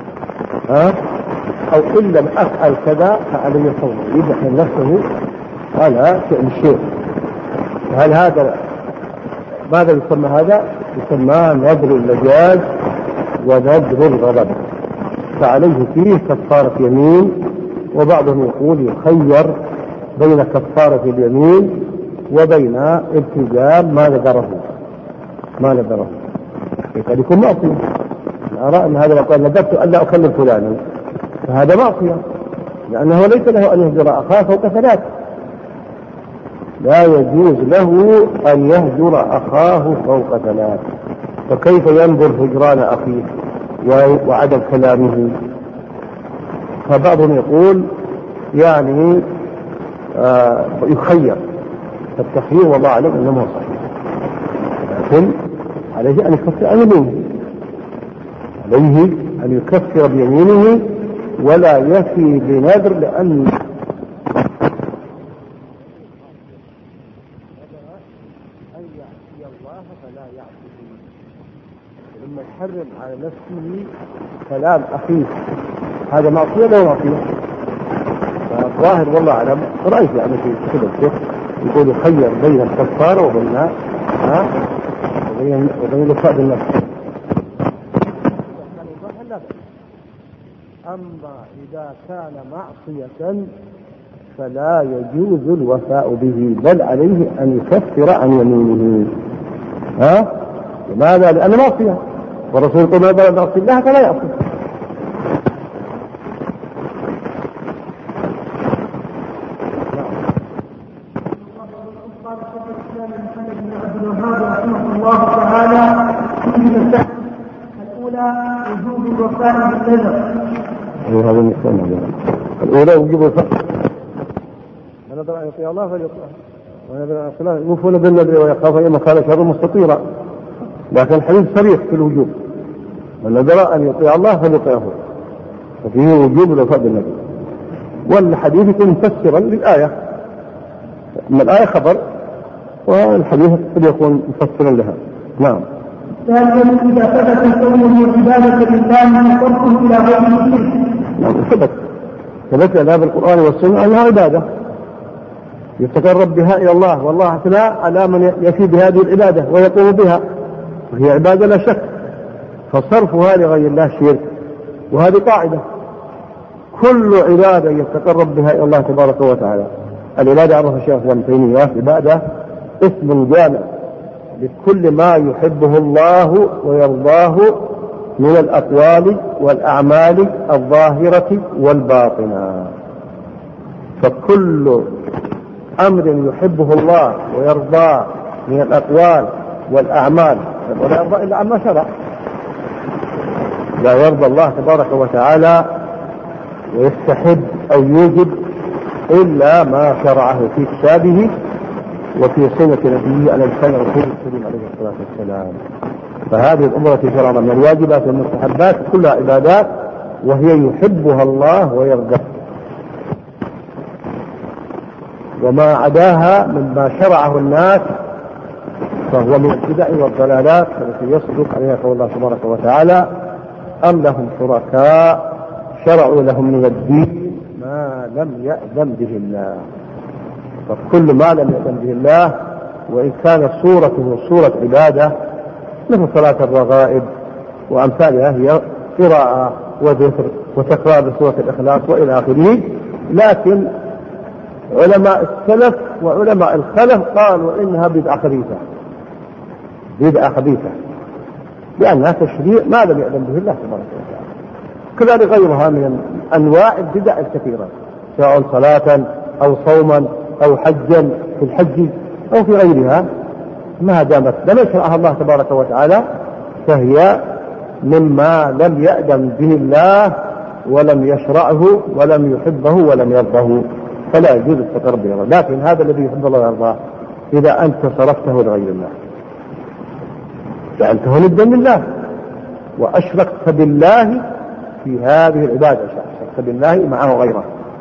أو إن لم أفعل كذا فعليه صوت، يمنع نفسه على فعل الشيء. هل هذا ماذا يسمى؟ هذا يسمى نذر اللجاج ونذر الغضب، فعليه فيه كفارة يمين. وبعضهم يقول يخير بين كفارة اليمين وبين التزام ما نذره قد يكون معصية. أرى أن هذا يقول نذرت أن لا أكلم فلانا، فهذا معصية لأنه ليس له أن يهجر أخاه فوق 3. لا يجوز له أن يهجر أخاه فوق 3، فكيف ينظر هجران أخيه وعدم كلامه؟ فبعضهم يقول يعني يخير، فالتخيير والله أعلم أنه صحيح، لكن عليه أن يكفر عن يمينه عليه أن يكفر بيمينه ولا يفي بنذر، لأن لما يحرم على نفسه كلام أخيه هذا معصية ولا معصية؟ الظاهر والله أعلم رأيت يعني في كتب الفقه يقول يخير بين الكفارة وبين الوفاء بالنفس. أما إذا كان معصية فلا يجوز الوفاء به، بل عليه أن يكفر عن يمينه. لماذا؟ لأنه معصية، والرسول يقول ما بلغ معصية الله فلا يعصي. الله تعالى في المسائل الأولى وجوب الوفاء بالنذر. الأولى وجوب الوفاء. من نذر أن يطيع الله فليطيعه، ومن نذر أن يوفون بالنذر ويخاف إن كان شر مستطيرا. لكن الحديث صريح في الوجوب، من نذر أن يطيع الله فليطيعه، وفيه وجوب الوفاء بالنذر. والحديث يكون مفسرا للآية، أما الآية خبر والحديث قد يكون مفسرا لها. نعم. ثالثا إذا ثبت كونه عبادة لله وتركه إلى غيره. نعم ثبت لنا بالقرآن والسنة أنها عبادة يتقرب بها إلى الله، والله أثنى على من يفي بهذه العبادة ويقوم بها، وهي عبادة لا شك، فصرفها لغير الله شرك. وهذه قاعدة، كل عبادة يتقرب بها إلى الله تبارك وتعالى. العبادة عرفها الشيخ ابن تيمية عبادة اسم جامع لكل ما يحبه الله ويرضاه من الأقوال والأعمال الظاهرة والباطنة. فكل أمر يحبه الله ويرضاه من الأقوال والأعمال، ولا يرضى إلا عما شرع. لا يرضى الله تبارك وتعالى ويستحب أو يوجب إلا ما شرعه في كتابه وفي سنة نبيه على لسان رسول الكريم عليه الصلاة والسلام. فهذه الأمور التي شرعنا من الواجبات والمستحبات كلها عبادات، وهي يحبها الله ويرضاها. وما عداها مما شرعه الناس فهو من البدع والضلالات التي يصدق عليها قول الله تبارك وتعالى: أم لهم شركاء شرعوا لهم من الدين ما لم يأذن به الله. فكل ما لم يأذن به الله وإن كان صورته صورة عبادة مثل صلاة الرغائب وأمثالها، هي قراءة وذكر وتكرار سورة الإخلاص وإلى آخره، لكن علماء السلف وعلماء الخلف قالوا إنها بدعة خبيثة، بدعة خبيثة، لأنها تشريع ما لم يأذن به الله تبارك وتعالى. كذلك غيرها من أنواع البدع الكثيرة، سواء صلاة أو صوما أو حجا في الحج أو في غيرها، ما دامت لم يشرعها الله تبارك وتعالى فهي مما لم يأذن به الله ولم يشرعه ولم يحبه ولم يرضه، فلا يجوز التقرب إلى الله. لكن هذا الذي يحب الله ويرضاه إذا أنت صرفته لغير الله جعلته ندا لله وأشركت بالله في هذه العبادة، أشركت بالله معه غيره.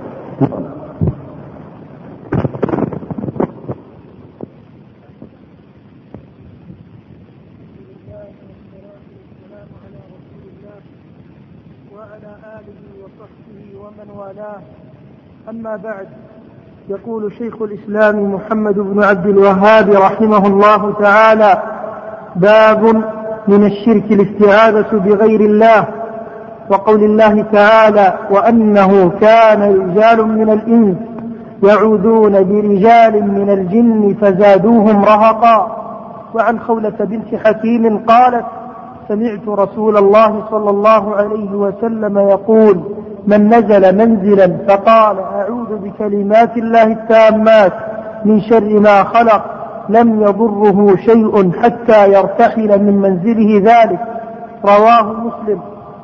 أما بعد، يقول شيخ الإسلام محمد بن عبد الوهاب رحمه الله تعالى: باب من الشرك الاستعاذة بغير الله، وقول الله تعالى: وأنه كان رجال من الإنس يعوذون برجال من الجن فزادوهم رهقا. وعن خولة بنت حكيم قالت: سمعت رسول الله صلى الله عليه وسلم يقول: من نزل منزلا فقال: أعوذ بكلمات الله التامات من شر ما خلق، لم يضره شيء حتى يرتحل من منزله ذلك. رواه مسلم.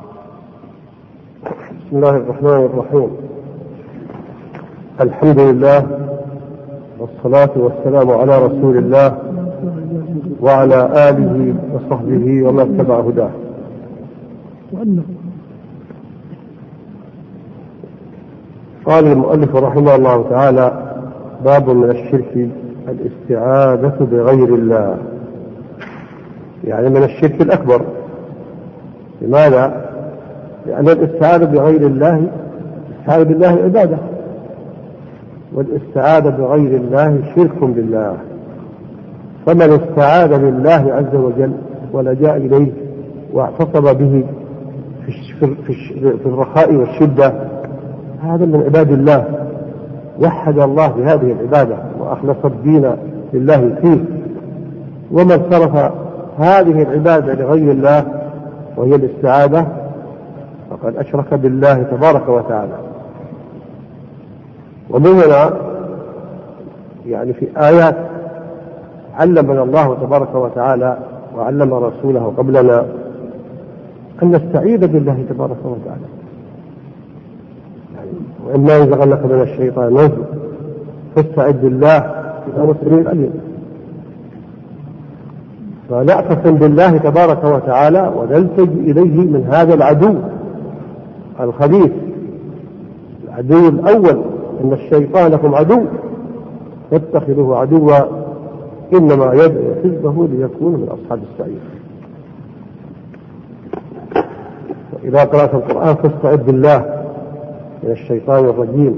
بسم الله الرحمن الرحيم. الحمد لله والصلاة والسلام على رسول الله وعلى آله وصحبه ومن اتبع هداه. قال المؤلف رحمه الله تعالى: باب من الشرك الاستعاذة بغير الله، يعني من الشرك الأكبر. لماذا؟ لأن الاستعاذة بغير الله، الاستعاذة بالله عبادة، والاستعاذة بغير الله شرك بالله. فمن استعاذ بالله عز وجل ولجأ إليه واعتصم به في الرخاء والشدة، هذا من عباد الله، وحد الله بهذه العبادة وأخلص الدين لله فيه. ومن صرف هذه العبادة لغير الله وهي الاستعاذة فقد أشرك بالله تبارك وتعالى. ومن هنا يعني في آيات علمنا الله تبارك وتعالى وعلم رسوله قبلنا أن نستعيذ بالله تبارك وتعالى. وإما ينزغنك من الشيطان نزغ فاستعذ بالله إنه السميع العليم. فنعتصم بالله تبارك وتعالى ونلتجئ إليه من هذا العدو الخبيث، العدو الأول: إن الشيطان لكم عدو فاتخذوه عدوا إنما يدعو حزبه ليكونوا من أصحاب السعير. وإذا قرأت القرآن فاستعذ بالله من الشيطان الرجيم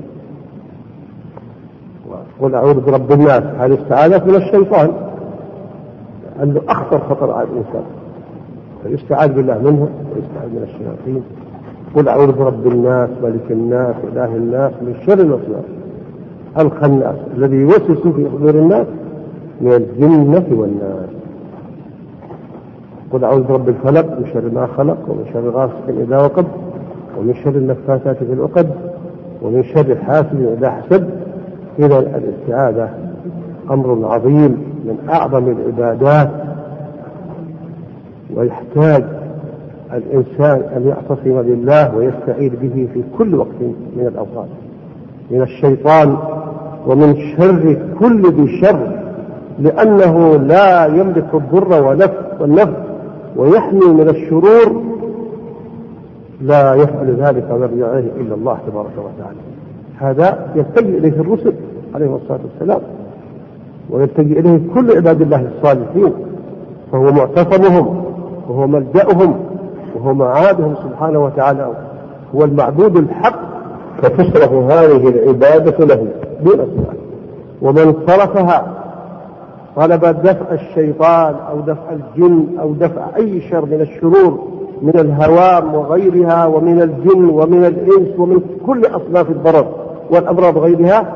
وقل أعوذ برب الناس. هذه استعاذة من الشيطان لأنه أخطر خطر على الإنسان، فيستعاذ بالله منه ويستعاذ من الشياطين. قل أعوذ برب الناس ملك الناس إله الناس من شر الوسواس الخناس الذي يوسوس في صدور الناس من الجنة والناس. قل أعوذ برب الفلق من شر ما خلق ومن شر غاسق إذا وقب ومن شر النفاثات في العقد ومن شر حاسد إذا حسد. إذا الاستعاذة أمر عظيم من أعظم العبادات، ويحتاج الإنسان أن يعتصم بالله ويستعيذ به في كل وقت من الأوقات من الشيطان ومن شر كل ذي شر، لأنه لا يملك الضر والنفع ويحمي من الشرور، لا يفعل ذلك ويرجع إليه إلا الله تبارك وتعالى. هذا يلتجئ إليه الرسل عليه الصلاة والسلام، ويلتجئ إليه كل عباد الله الصالحين، فهو معتصمهم وهو ملجأهم وهو معادهم سبحانه وتعالى، هو المعبود الحق، فتصرف هذه العبادة له دون سؤال. ومن صرفها طلب دفع الشيطان أو دفع الجن أو دفع أي شر من الشرور من الهوام وغيرها ومن الجن ومن الإنس ومن كل أصناف الضرر والأمراض غيرها،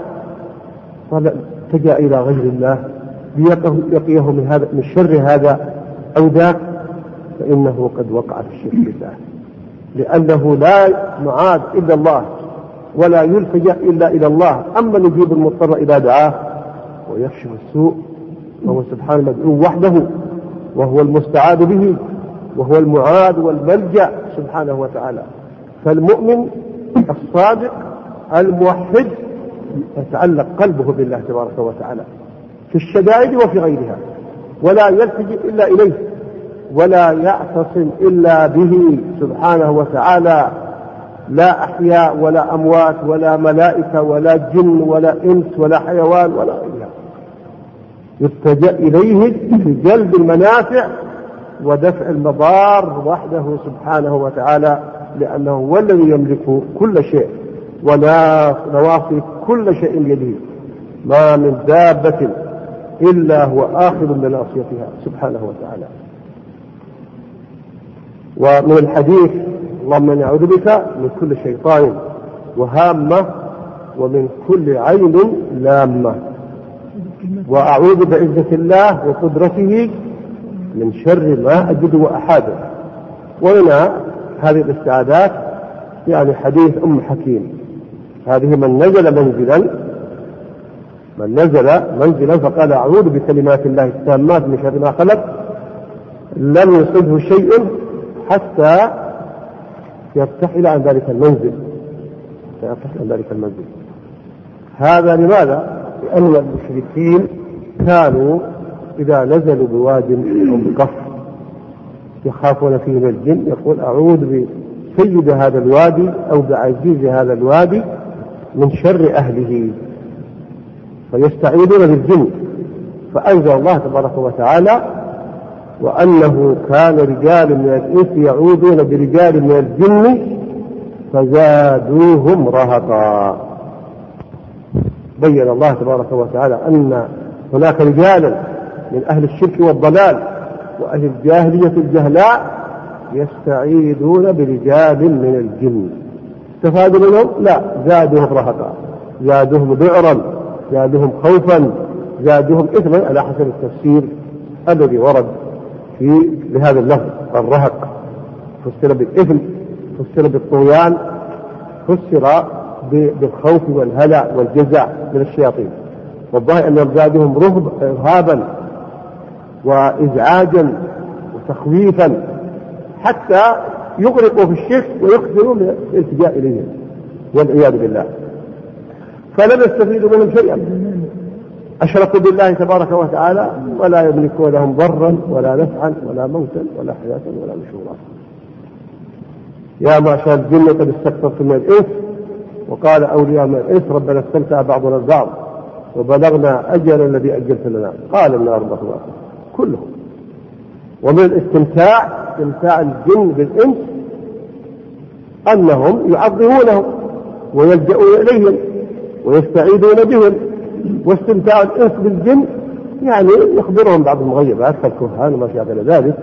فلجأ إلى غير الله ليقيه من شر هذا أو ذاك، فإنه قد وقع في الشرك بالله، لأنه لا معاد إلا الله ولا يلتجأ إلا إلى الله. أما نجيب المضطر إذا دعاه ويكشف السوء وهو سبحانه المدعو وحده وهو المستعاذ به وهو المعاد والملجأ سبحانه وتعالى. فالمؤمن الصادق الموحد يتعلق قلبه بالله تبارك وتعالى في الشدائد وفي غيرها، ولا يلتجئ إلا إليه ولا يعتصم إلا به سبحانه وتعالى، لا أحياء ولا أموات ولا ملائكة ولا جن ولا إنس ولا حيوان ولا غيرها. يلتجأ إليه في جلب المنافع ودفع المضار وحده سبحانه وتعالى، لأنه هو الذي يملك كل شيء ولا نواصي كل شيء بيده، ما من دابة إلا هو آخذ بناصيتها سبحانه وتعالى. ومن الحديث: اللهم إني أعوذ بك من كل شيطان وهامة ومن كل عين لامة، وأعوذ بعزة الله وقدرته من شر ما أجد وأحاذر. وهنا هذه الاستعاذات يعني حديث أم حكيم، هذه من نزل منزلا فقال أعوذ بكلمات الله التامات من شر ما خلق لم يصبه شيء حتى يرتحل عن ذلك المنزل. هذا لماذا؟ لأن المشركين كانوا إذا نزلوا بواد أو بكفر يخافون فيه من الجن يقول أعوذ بسيد هذا الوادي أو بعزيز هذا الوادي من شر أهله، فيستعيذون بالجن. فأنزل الله تبارك وتعالى وأنه كان رجال من الإنس يعوذون برجال من الجن فزادوهم رهقا. بين الله تبارك وتعالى أن هناك رجالا من أهل الشرك والضلال وأهل الجاهلية الجهلاء يستعيذون برجال من الجن. استفادوا منهم؟ لا، زادوهم رهقا، زادوهم ذعرا، زادوهم خوفا، زادوهم إثما على حسب التفسير الذي ورد في بهذا اللفظ. الرهق فسر بالإثم، فسر بالطغيان، فسر بالخوف والهلع والجزع من الشياطين. والظاهر أنهم زادوهم رهابا وإزعاجا وتخويفا حتى يغرقوا في الشرك ويقدروا من الالتجاء إليهم والعياذ بالله. فلم يستفيدوا منهم شيئا، أشركوا بالله تبارك وتعالى ولا يملكون لهم ضرا ولا نفعا ولا موتا ولا حياة ولا نشورا. يا معشر الجن قد استكثرتم من الإنس، وقال أولياء من الإنس ربنا استمتع بعضنا البعض وبلغنا أجل الذي أجلت لنا قال النار مثواكم كلهم. ومن الاستمتاع استمتاع الجن بالإنس أنهم يعظمونهم ويلجؤون إليهم ويستعيذون بهم. واستمتاع الإنس بالجن يعني يخبرهم بعض المغيبات كالكهان وما شابه ذلك.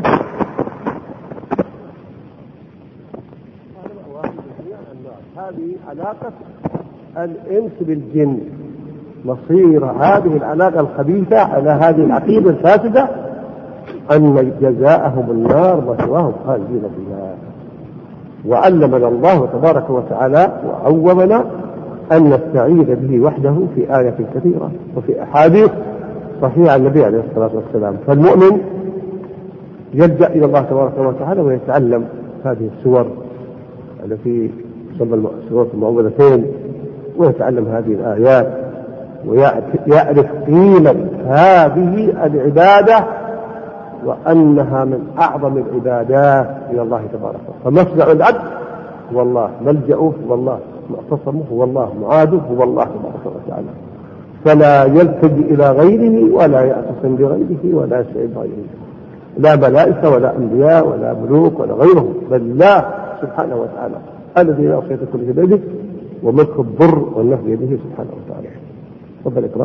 هذه علاقة الإنس بالجن، مصير هذه العلاقة الخبيثة على هذه العقيدة الفاسدة أن جزاءهم النار مثواهم خالدين فيها. وعلمنا الله تبارك وتعالى وعومنا أن نستعيذ به وحده في آية كثيرة وفي أحاديث صحيحة عن النبي عليه الصلاة والسلام. فالمؤمن يلجأ إلى الله تبارك وتعالى ويتعلم هذه السور التي تسمى سورة المعوذتين، ويتعلم هذه الآيات ويعرف قيمة هذه العبادة وأنها من أعظم العبادات إلى الله تبارك وتعالى. فمفزع العبد هو الله، ملجأه هو الله، معتصمه هو الله، معاده هو الله تبارك وتعالى. فلا يلتجئ إلى غيره ولا يعتصم بغيره ولا يستعين بغيره، لا ملائكة ولا أنبياء ولا ملوك ولا غيرهم، بل الله سبحانه وتعالى الذي لا خير كل شيء بيده وملك الضر والنفع بيده سبحانه وتعالى. تفضل اقرأ.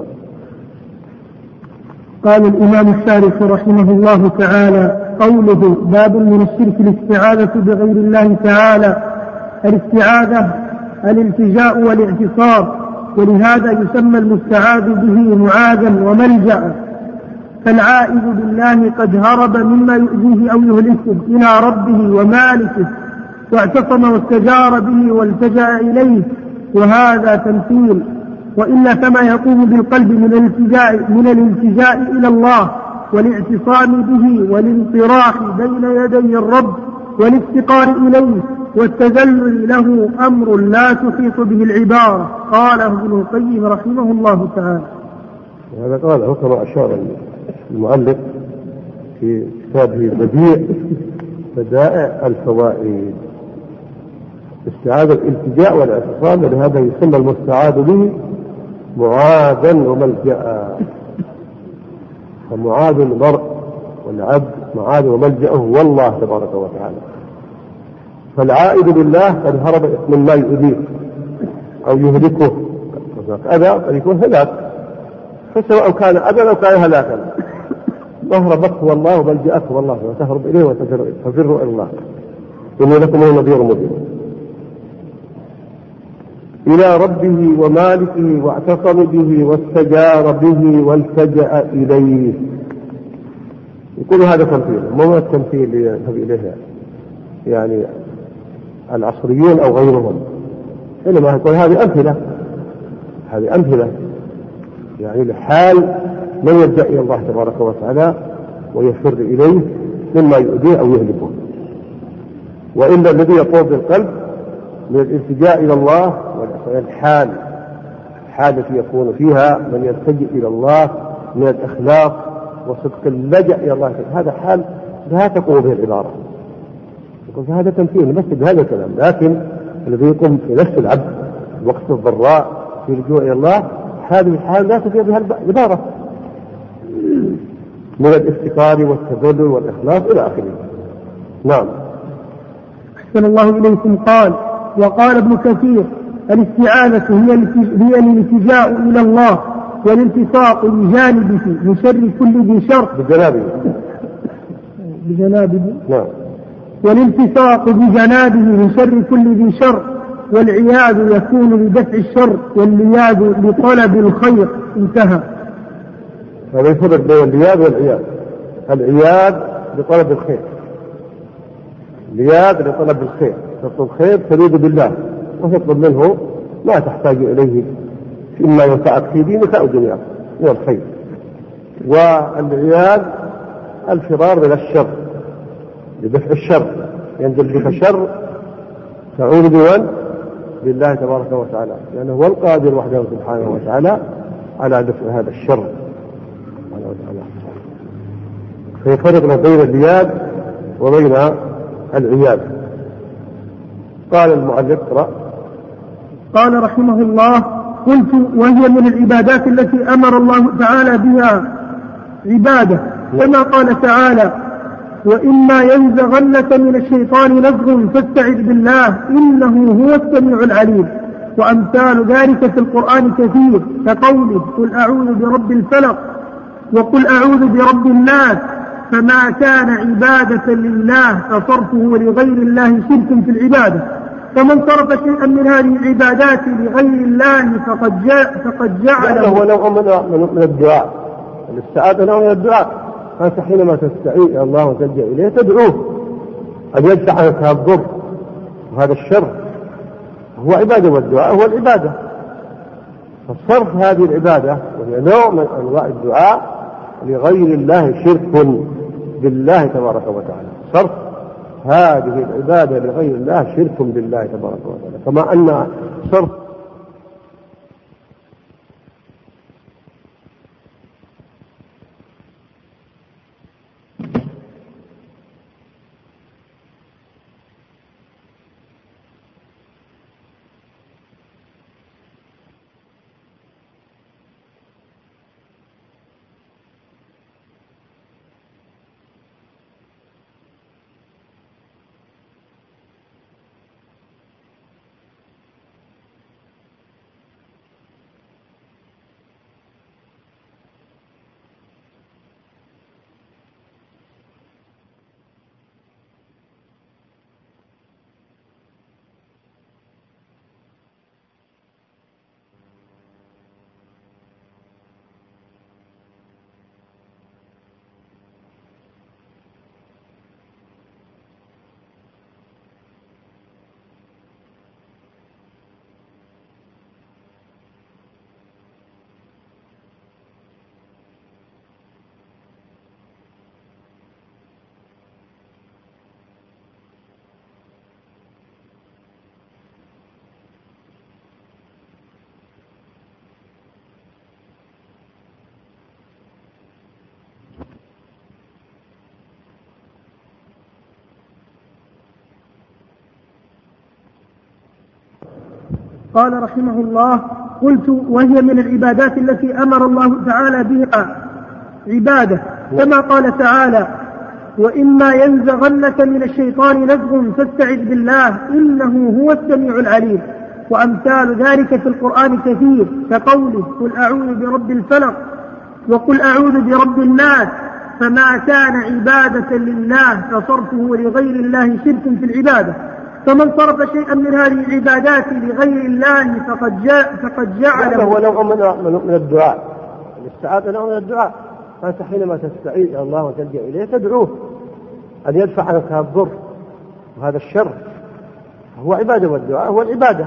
قال الإمام الشارح رحمه الله تعالى: قوله باب من الشرك الاستعاذة بغير الله تعالى. الاستعاذة الالتجاء والاعتصام، ولهذا يسمى المستعاذ به معاذا وملجأ. فالعائذ بالله قد هرب مما يؤذيه أو يهلكه إلى ربه ومالكه، واعتصم واستجار به والتجأ إليه، وهذا تمثيل. وإلا فما يقوم بالقلب من الالتجاء إلى الله والاعتصام به والانطراح بين يدي الرب والافتقار إليه والتذلل له أمر لا تحيط به العبارة. قاله ابن القيم رحمه الله تعالى. هذا قاله كما أشار المؤلف في كتابه بدائع الفوائد. استعاذ الالتجاء والاعتصام، لهذا يسمى المستعاذ به معاذا وملجأ. فمعاذ المرء والعبد معاذ وملجأه هو الله تبارك وتعالى. فالعائد بالله قد هرب مما يؤذيه أو يهلكه، أذى قد يكون هلاك، فسواء كان أذى أو كان هلاكا، مهربك هو الله وملجأك هو الله، وتهرب إليه وتفر إلى الله. إني لكم هو نذير مبين. إلى ربه ومالكه واعتصم به واستجار به والتجأ إليه. يقول هذا تمثيل، ما هو التمثيل اللي يذهب إليه يعني العصريون أو غيرهم، إنما يقول هذه أمثلة يعني لحال من يلجأ إلى الله تبارك وتعالى ويفر إليه مما يؤذيه أو يهلكه. وإلا الذي يقوم بالقلب من الالتجاء إلى الله والحال التي يكون فيها من يلتجئ إلى الله من الإخلاص وصدق اللجأ إلى الله، هذا حال لا تقوم به العبارة. يقول هذا تمثيل المسجد بهذا الكلام، لكن الذي يقوم في نفس العبد وقت الضراء في اللجوء إلى الله هذه الحال لا تفيد بها العبارة من الافتقار والتذلل والإخلاص إلى آخره. نعم. أحسن الله إليكم. قال وقال ابن كثير الاستعانة هي الالتجاء إلى الله والالتصاق بجانبه من شر كل ذي شر بجنابه نعم. والالتصاق بجنابه من شر كل ذي شر، والعياذ يكون لدفع الشر واللياذ لطلب الخير. انتهى. هذا يفرق بين اللياذ والعياذ. العياذ لطلب الخير، لياذ لطلب الخير، تطلب خير تريد بالله وتطلب منه ما تحتاج إليه فيما ينفعك في دينك أو دنياك من الخير. والعياذ الفرار من الشر لدفع الشر، ينزل بك شر تعود بمن؟ بالله تبارك وتعالى، لأنه هو القادر وحده سبحانه وتعالى على دفع هذا الشر. فيفرق بين اللياذ وبين العياذ. قال المؤلف اقرأ. قال رحمه الله قلت وهي من العبادات التي أمر الله تعالى بها عبادة، كما قال تعالى وإما ينزغنك من الشيطان نزغ فاستعذ بالله إنه هو السميع العليم. وأمثال ذلك في القرآن كثير كقوله قل أعوذ برب الفلق وقل أعوذ برب الناس، فما كان عبادة لله فصرفه لغير الله شرك في العبادة، فمن صرف شيئا من هذه العبادات لغير الله فقد جعله هو نوع من الدعاء. الاستعاذة نوع من الدعاء، فأنت حينما تستعين إلى الله وتلجأ إليه تدعوه أن يدفع عنك هذا الضر وهذا الشر، هو عبادة، والدعاء هو العبادة. فصرف هذه العبادة وهي نوع من أنواع الدعاء لغير الله شرك بالله تبارك وتعالى. صرف هذه العبادة لغير الله شرك بالله تبارك وتعالى، كما أن صرف قال رحمه الله قلت وهي من العبادات التي أمر الله تعالى بها عبادة، كما قال تعالى وإما ينزغنك من الشيطان نزغ فاستعذ بالله إنه هو السميع العليم. وأمثال ذلك في القرآن كثير كقوله قل أعوذ برب الفلق وقل أعوذ برب الناس، فما كان عبادة لله فصرفه لغير الله شرك في العبادة، فمن صرف شيئا من هذه العبادات لغير الله فقد جعله هو نوع من الدعاء. الاستعاذة نوع من الدعاء، فأنت حينما تستعين إلى الله وتلجأ إليه تدعوه أن يدفع عنك هذا الضر وهذا الشر، هو عبادة، والدعاء هو العبادة.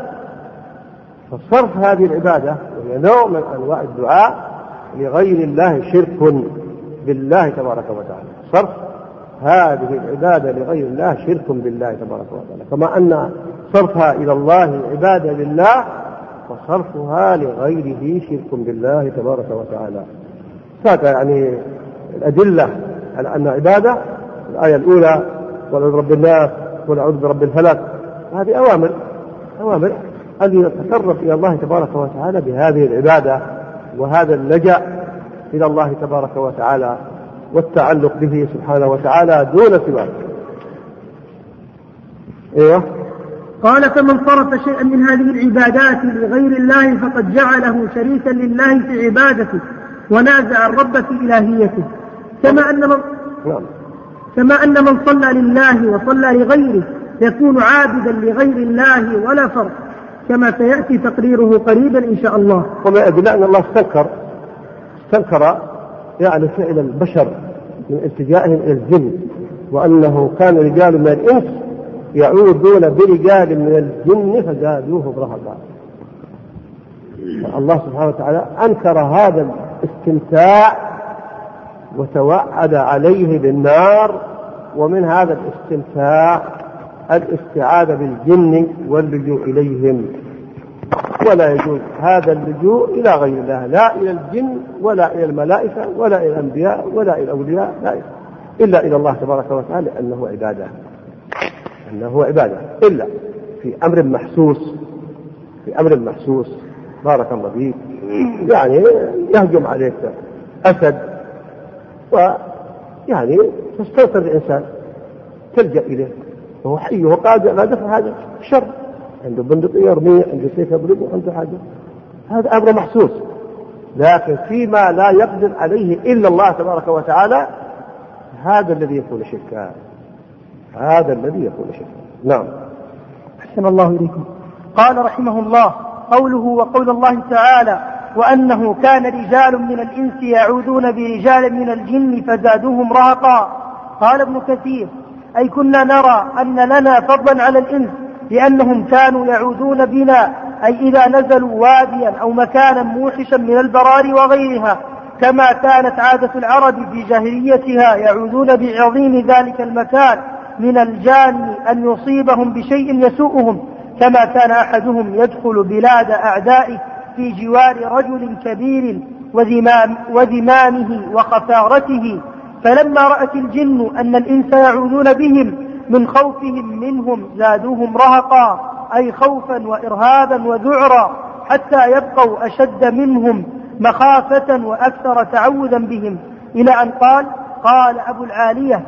فصرف هذه العبادة وهي نوع من أنواع الدعاء لغير الله شرك بالله تبارك وتعالى. صرف هذه العبادة لغير الله شرك بالله تبارك وتعالى، كما أن صرفها إلى الله عبادة لله وصرفها لغيره شرك بالله تبارك وتعالى. يعني الأدلة على أن عبادة الآية الأولى قل أعوذ برب الناس قل أعوذ برب الفلق، هذه أوامر أن يتقرب إلى الله تبارك وتعالى بهذه العبادة وهذا اللجأ إلى الله تبارك وتعالى والتعلق به سبحانه وتعالى دون سواه. ايوه. قال فمن صرف شيئا من هذه العبادات لغير الله فقد جعله شريكا لله في عبادته ونازع الرب في إلهيته، كما أن من صلى لله وصلى لغيره يكون عابدا لغير الله ولا فرق، كما سيأتي تقريره قريبا إن شاء الله. بما أن الله استنكر يعني فعل البشر من التجائهم إلى الجن، وأنه كان رجال من الإنس يعودون برجال من الجن فزادوهم رهقا. الله سبحانه وتعالى أنكر هذا الاستمتاع وتوعد عليه بالنار، ومن هذا الاستمتاع الاستعاذة بالجن واللجوء إليهم، ولا يجوز هذا اللجوء إلى غير الله، لا إلى الجن ولا إلى الملائكة ولا إلى الأنبياء ولا إلى الأولياء، لا إلا إلى الله تبارك وتعالى، أنه عبادة إلا في أمر محسوس بارك الله فيك، يعني يهجم عليك أسد ويعني تستنصر الإنسان تلجأ إليه وهو حي وقادر على دفع هذا الشر، عنده بندقية يرميه، عنده سيف يضربه، عنده حاجة، هذا أمر محسوس. لكن فيما لا يقدر عليه إلا الله تبارك وتعالى هذا الذي يكون شركا، نعم. أحسن الله إليكم. قال رحمه الله: قوله وقول الله تعالى: وأنه كان رجال من الإنس يعوذون برجال من الجن فزادوهم رهقا. قال ابن كثير: أي كنا نرى أن لنا فضلا على الإنس لأنهم كانوا يعوذون بنا، أي إذا نزلوا واديا أو مكانا موحشا من البرار وغيرها، كما كانت عادة العرب في جاهليتها يعوذون بعظيم ذلك المكان من الجان أن يصيبهم بشيء يسوءهم، كما كان أحدهم يدخل بلاد أعدائه في جوار رجل كبير وذمامه وخفارته، فلما رأت الجن أن الإنس يعوذون بهم من خوفهم منهم زادوهم رهقا، أي خوفا وإرهابا وذعرا، حتى يبقوا أشد منهم مخافة وأكثر تعوذا بهم، إلى أن قال أبو العالية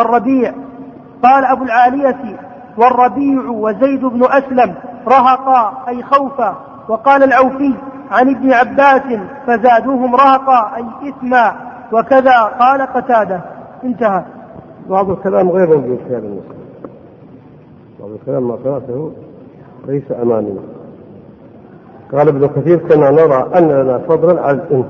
والربيع وزيد بن أسلم رهقا أي خوفا. وقال العوفي عن ابن عباس: فزادوهم رهقا أي إثما. وكذا قال قتادة. انتهى. بعض الكلام غير موجود في هذا النص، بعض الكلام ما قرأته ليس أمامنا. قال ابن كثير: كنا نرى أن لنا فضلا على الإنس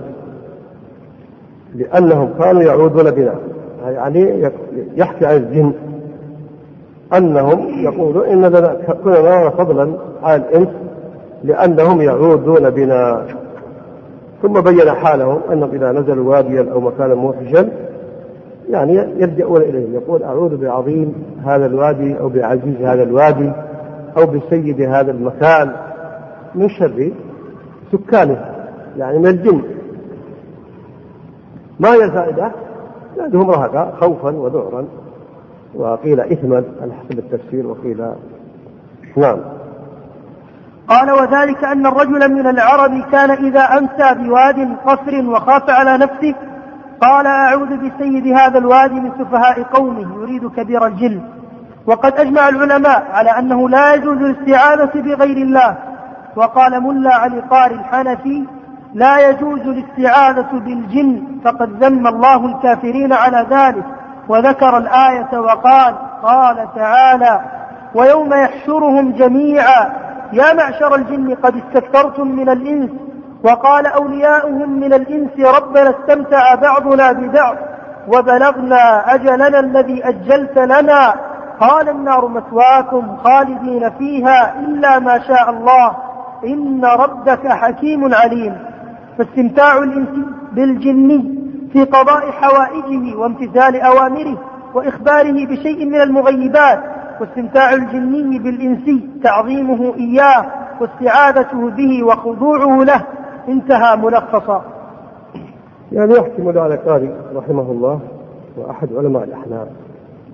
لأنهم كانوا يعودون بنا، يعني يحكي عن الجن أنهم يقولون إن لنا كنا نرى فضلا على الإنس لأنهم يعودون بنا. ثم بين حالهم أنهم إذا نزلوا واديا أو مكانا موحشا يعني يلجؤون إليه، يقول: أعوذ بعظيم هذا الوادي أو بعزيز هذا الوادي أو بسيد هذا المكان من شر سكانه، يعني من الجن. ما هي الفائدة؟ زادهم رهقا خوفا وذعرا، وقيل إثما على حسب التفسير، وقيل نعم. قال: وذلك أن الرجل من العرب كان إذا أمسى بواد قصر وخاف على نفسه قال: أعوذ بسيد هذا الوادي من سفهاء قومه، يريد كبير الجن. وقد أجمع العلماء على أنه لا يجوز الاستعاذة بغير الله. وقال ملا علي قاري الحنفي: لا يجوز الاستعاذة بالجن، فقد ذم الله الكافرين على ذلك. وذكر الآية وقال: قال تعالى: ويوم يحشرهم جميعا يا معشر الجن قد استكثرتم من الإنس. وقال أولياؤهم من الإنس: ربنا استمتع بعضنا ببعض وبلغنا أجلنا الذي أجلت لنا، قال النار مثواكم خالدين فيها إلا ما شاء الله إن ربك حكيم عليم. فاستمتاع الإنس بالجن في قضاء حوائجه وامتثال أوامره وإخباره بشيء من المغيبات، واستمتاع الجني بالإنسي تعظيمه إياه واستعاذته به وخضوعه له. انتهى ملخصا. يعني يحكم على قاري رحمه الله وأحد علماء الأحناف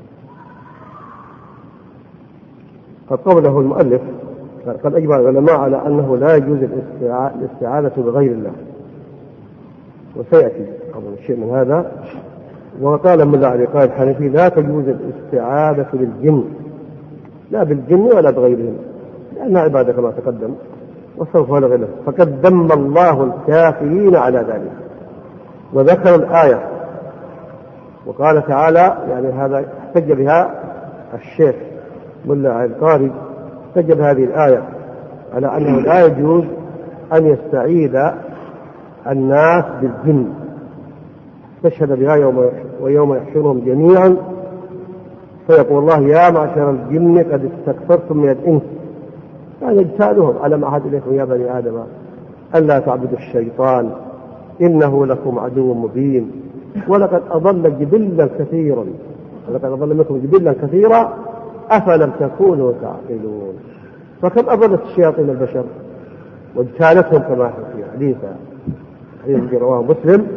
قد قوله المؤلف قد أجمع العلماء على أنه لا يجوز الاستعاذة بغير الله، وسيأتي قبل شيء من هذا. وقال من علي قائد الحنفي لا تجوز الاستعاذة بالجن، لا بالجن ولا بغيرهم، لأنها عبادة كما تقدم وصرف ولا غيره، فقد ذم الله الكافرين على ذلك. وذكر الآية وقال تعالى، يعني هذا احتج بها الشيخ ملا علي القاري، احتج بهذه الآية على أنه لا يجوز أن يستعيذ الناس بالجن، استشهد بها ويوم يحشرهم جميعا فيقول الله يا معشر الجن قد استكثرتم من الإنس، يعني اجتهدهم على ما عهد إليكم يا بني آدم ألا تعبدوا الشيطان إنه لكم عدو مبين ولقد أضل جبلا كثيرا، ولقد أضل منكم جبلا كثيرا أفلم تكونوا تعقلون. فكم أضلت الشياطين البشر واجتالتهم كما في حديث رواه مسلم،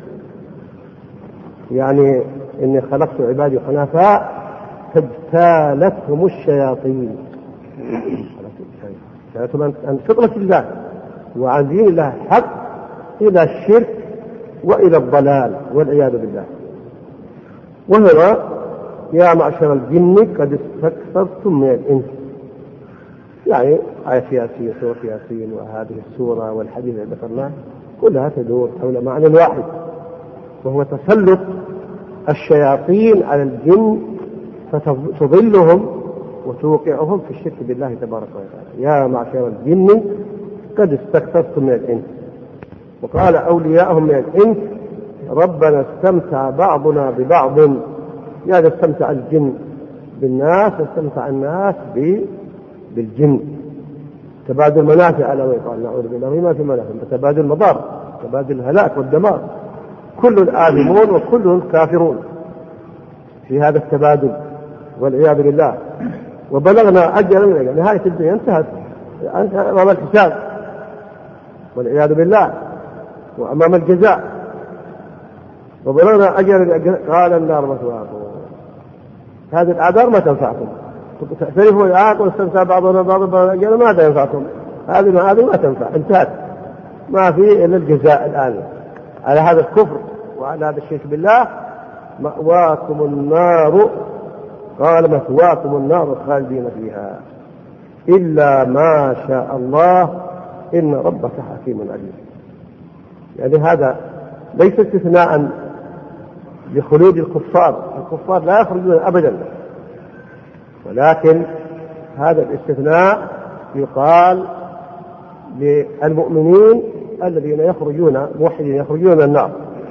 يعني إني خلقت عبادي حنفاء فاجتالتهم الشياطين، عن فطرة الله وعن دين الله حق إلى الشرك وإلى الضلال والعياذ بالله. وهنا يا معشر الجن قد استكثرتم من الإنس، يعني آية ياسين سورة ياسين وهذه السورة والحديث الذي ذكرناه كلها تدور حول معنى واحد، وهو تسلط الشياطين على الجن فتضلهم وتوقعهم في الشرك بالله تبارك وتعالى. يا معشر الجن قد استكثرتم من الإنس. وقال أولياءهم من الإنس ربنا استمتع بعضنا ببعض، يعني استمتع الجن بالناس واستمتع الناس بالجن، تبادل منافع على ويقال نعوذ بالله ما في منافع، تبادل مضار، تبادل الهلاك والدمار، كل آثمون وكل كافرون في هذا التبادل والعياذ بالله. وبلغنا أجل نهاية الدنيا انتهت أمام الحساب والعياذ بالله وأمام الجزاء. وبلغنا أجل قال النار مثواكم، هذه الأعذار ما تنفعكم، تعترفوا الآن واستمتع بعضنا بعضا أجل ماذا ينفعكم؟ هذه ما تنفع، انتهت، ما في إلا الجزاء الآن على هذا الكفر وعلى هذا الشرك بالله. مأواكم النار، قال مثواكم النار خالدين فيها إلا ما شاء الله إن ربك حكيم عليم. يعني هذا ليس استثناء لخلود الكفار، الكفار لا يخرجون أبدا، ولكن هذا الاستثناء يقال للمؤمنين الذين يخرجون موحدين يخرجون من النار،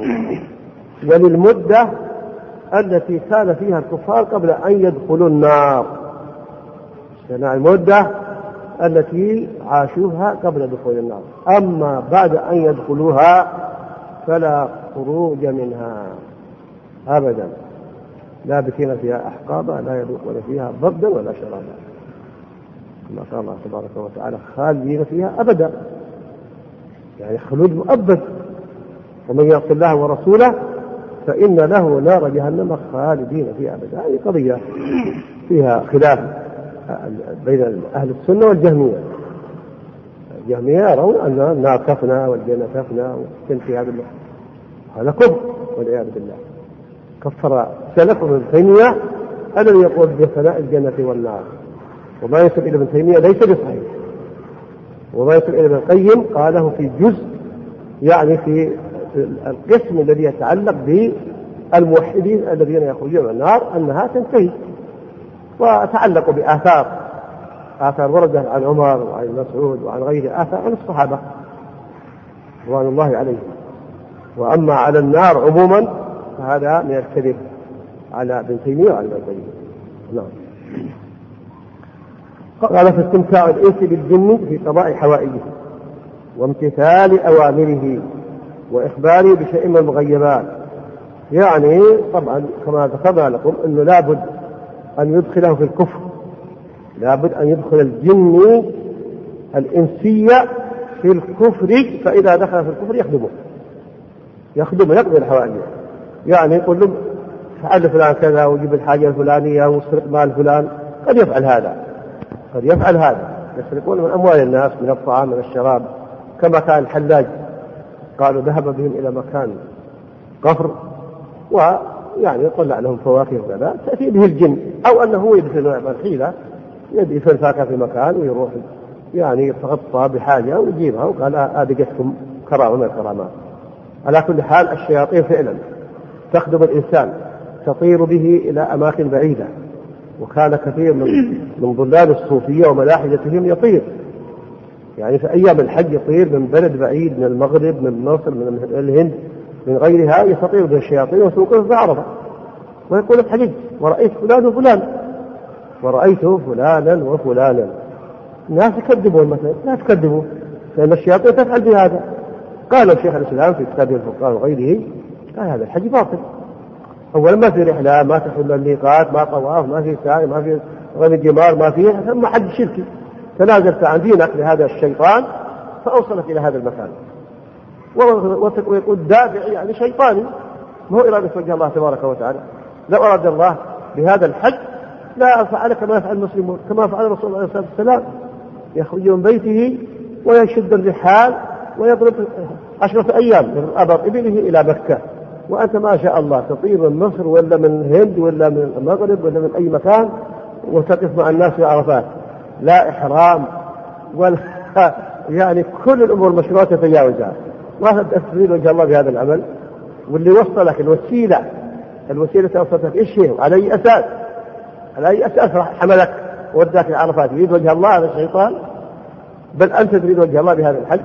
وللمدة التي كان فيها الكفار قبل أن يدخلوا النار، المدة التي عاشوها قبل دخول النار. أما بعد أن يدخلوها فلا خروج منها أبدا، لا بكين فيها أحقابا لا يذوقون فيها بردا ولا شرابا، كما قال الله تبارك وتعالى خالدين فيها أبدا، يعني خلود مؤبد. ومن يعص الله ورسوله فإن له نار جهنم خالدين فيها أبدا. هذه قضية فيها خلاف بين أهل السنة والجهمية. الجهمية يرون أن النار تفنى والجنة تفنى وتنتهي هذا كفر والعياذ بالله. كفر سلف ابن تيمية الذي يقول بفناء الجنة والنار، وما ينسب إلى ابن تيمية ليس بصحيح، وما ينسب إلى ابن القيم قاله في جزء، يعني في القسم الذي يتعلق بالموحدين الذين يخرجون من النار أنها تنتهي، وتعلقوا بآثار وردت عن عمر وعن مسعود وعن غير آثار عن الصحابة رضوان الله عليهم. وأما على النار عموما فهذا من الكذب على ابن تيمية وعلى ابن القيم. نعم. قال فاستمتاع الإنس بالجن في قضاء حوائجه وامتثال أوامره وإخباره بشيء من المغيبات، يعني طبعا كما ذكرنا لكم أنه لابد أن يدخله في الكفر، لابد أن يدخل الجن الإنسية في الكفر، فإذا دخل في الكفر يخدمه يقضي الحوائج، يعني يقول له فعل فلان كذا وجيب الحاجة الفلانية وسرق مال فلان، قد يفعل هذا فليفعل هذا، يسرقون من أموال الناس من الطعام من الشراب، كما كان الحلاج قالوا ذهب بهم إلى مكان قفر ويعني يطلع لهم فواكه وكذا، تأتي به الجن، أو أنه يدخل الحيلة يدخل الفاكهة في مكان ويروح يعني يتغطى بحاجة ويجيبها وقال هذه جتكم كرامة من الكرامات. على كل حال الشياطين فعلا تخدم الإنسان، تطير به إلى أماكن بعيدة، وكان كثير من ضلال الصوفية وملاحدتهم يطير، يعني في أيام الحج يطير من بلد بعيد، من المغرب، من مصر، من الهند، من غيرها، يستطير به الشياطين وسوقه في عرفة ويقول الحجيج ورأيت فلان وفلان، ورأيت فلانا وفلانا. الناس يكذبون مثلا، لا تكذبوا لأن الشياطين تفعل بهذا. قال الشيخ الإسلام في كتابه الفرقان وغيره قال هذا الحج باطل. أولا ما في رحلة، ما تحل الميقات، ما طواف، ما في سعي، ما في غني الجمار، ما فيه، ثم حج شركي. تنازلت عن دينك لهذا الشيطان فأوصلك إلى هذا المكان، ويقول دافع يعني شيطاني، ما هو إرادة وجه الله تبارك وتعالى. لو أراد الله بهذا الحج لا فعل كما يفعل المسلمون، كما فعل رسول الله عليه الصلاة والسلام، يخرج من بيته ويشد الرحال ويضرب 10 أيام من أبط إبله إلى مكة، وأنت ما شاء الله تطير من مصر ولا من الهند ولا من المغرب ولا من أي مكان وتقف مع الناس في عرفات، لا إحرام ولا يعني كل الأمور المشروعة تتجاوزها، ما تريد وجه الله بهذا العمل. واللي وصلك الوسيلة توصلتك إيش هي؟ على أي أساس حملك وداك العرفات؟ يريد وجه الله هذا الشيطان؟ بل أنت تريد وجه الله بهذا الحج.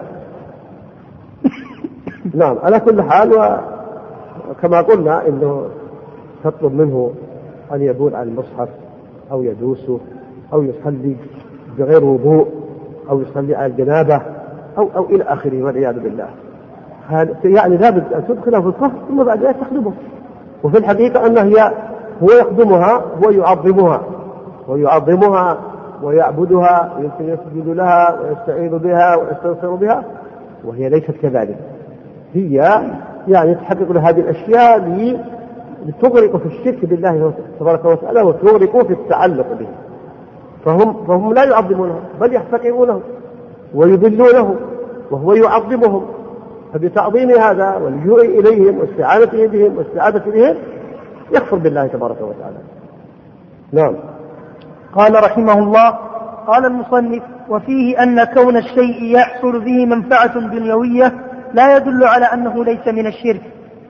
نعم. على كل حال، وكما قلنا إنه تطلب منه أن يبول عن المصحف أو يدوسه أو يصلي بغير وضوء أو يصلي على الجنابة أو إلى آخره والعياذ بالله. يعني لابد أن تدخله في الكفر ثم بعد ذلك تخدمه. وفي الحقيقة أنه هو يخدمها، هو يعظمها ويعبدها ويمكن يسجد لها ويستعيذ بها ويستنصر بها، وهي ليست كذلك. هي يعني تحقق له هذه الأشياء لتغرق في الشرك بالله تبارك وتعالى وتغرق في التعلق به. فهم لا يعظمونه بل يحتقرونه ويذلونه، وهو يعظمهم. فبتعظيم هذا واللجوء إليهم واستعانة بهم واستعادة بهم يكفر بالله تبارك وتعالى. نعم. قال رحمه الله: قال المصنف: وفيه أن كون الشيء يحصل به منفعة دنيوية لا يدل على أنه ليس من الشرك.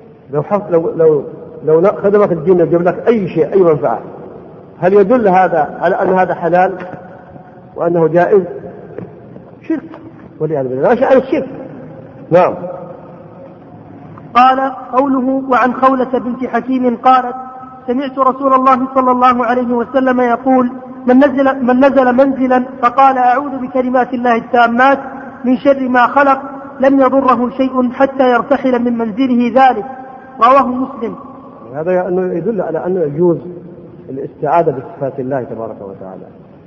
لو خدمك الجن وجاب لك أي شيء أي منفعة، هل يدل هذا على أن هذا حلال وأنه جائز؟ شرك والعياذ بالله، لا شيء عن الشرك. نعم. قال: قوله: وعن خولة بنت حكيم قالت: سمعت رسول الله صلى الله عليه وسلم يقول: من نزل منزلا فقال أعوذ بكلمات الله التامات من شر ما خلق لم يضره شيء حتى يرتحل من منزله ذلك. رواه مسلم. هذا أنه يدل على أنه يجوز الاستعاذة بصفات الله تبارك وتعالى،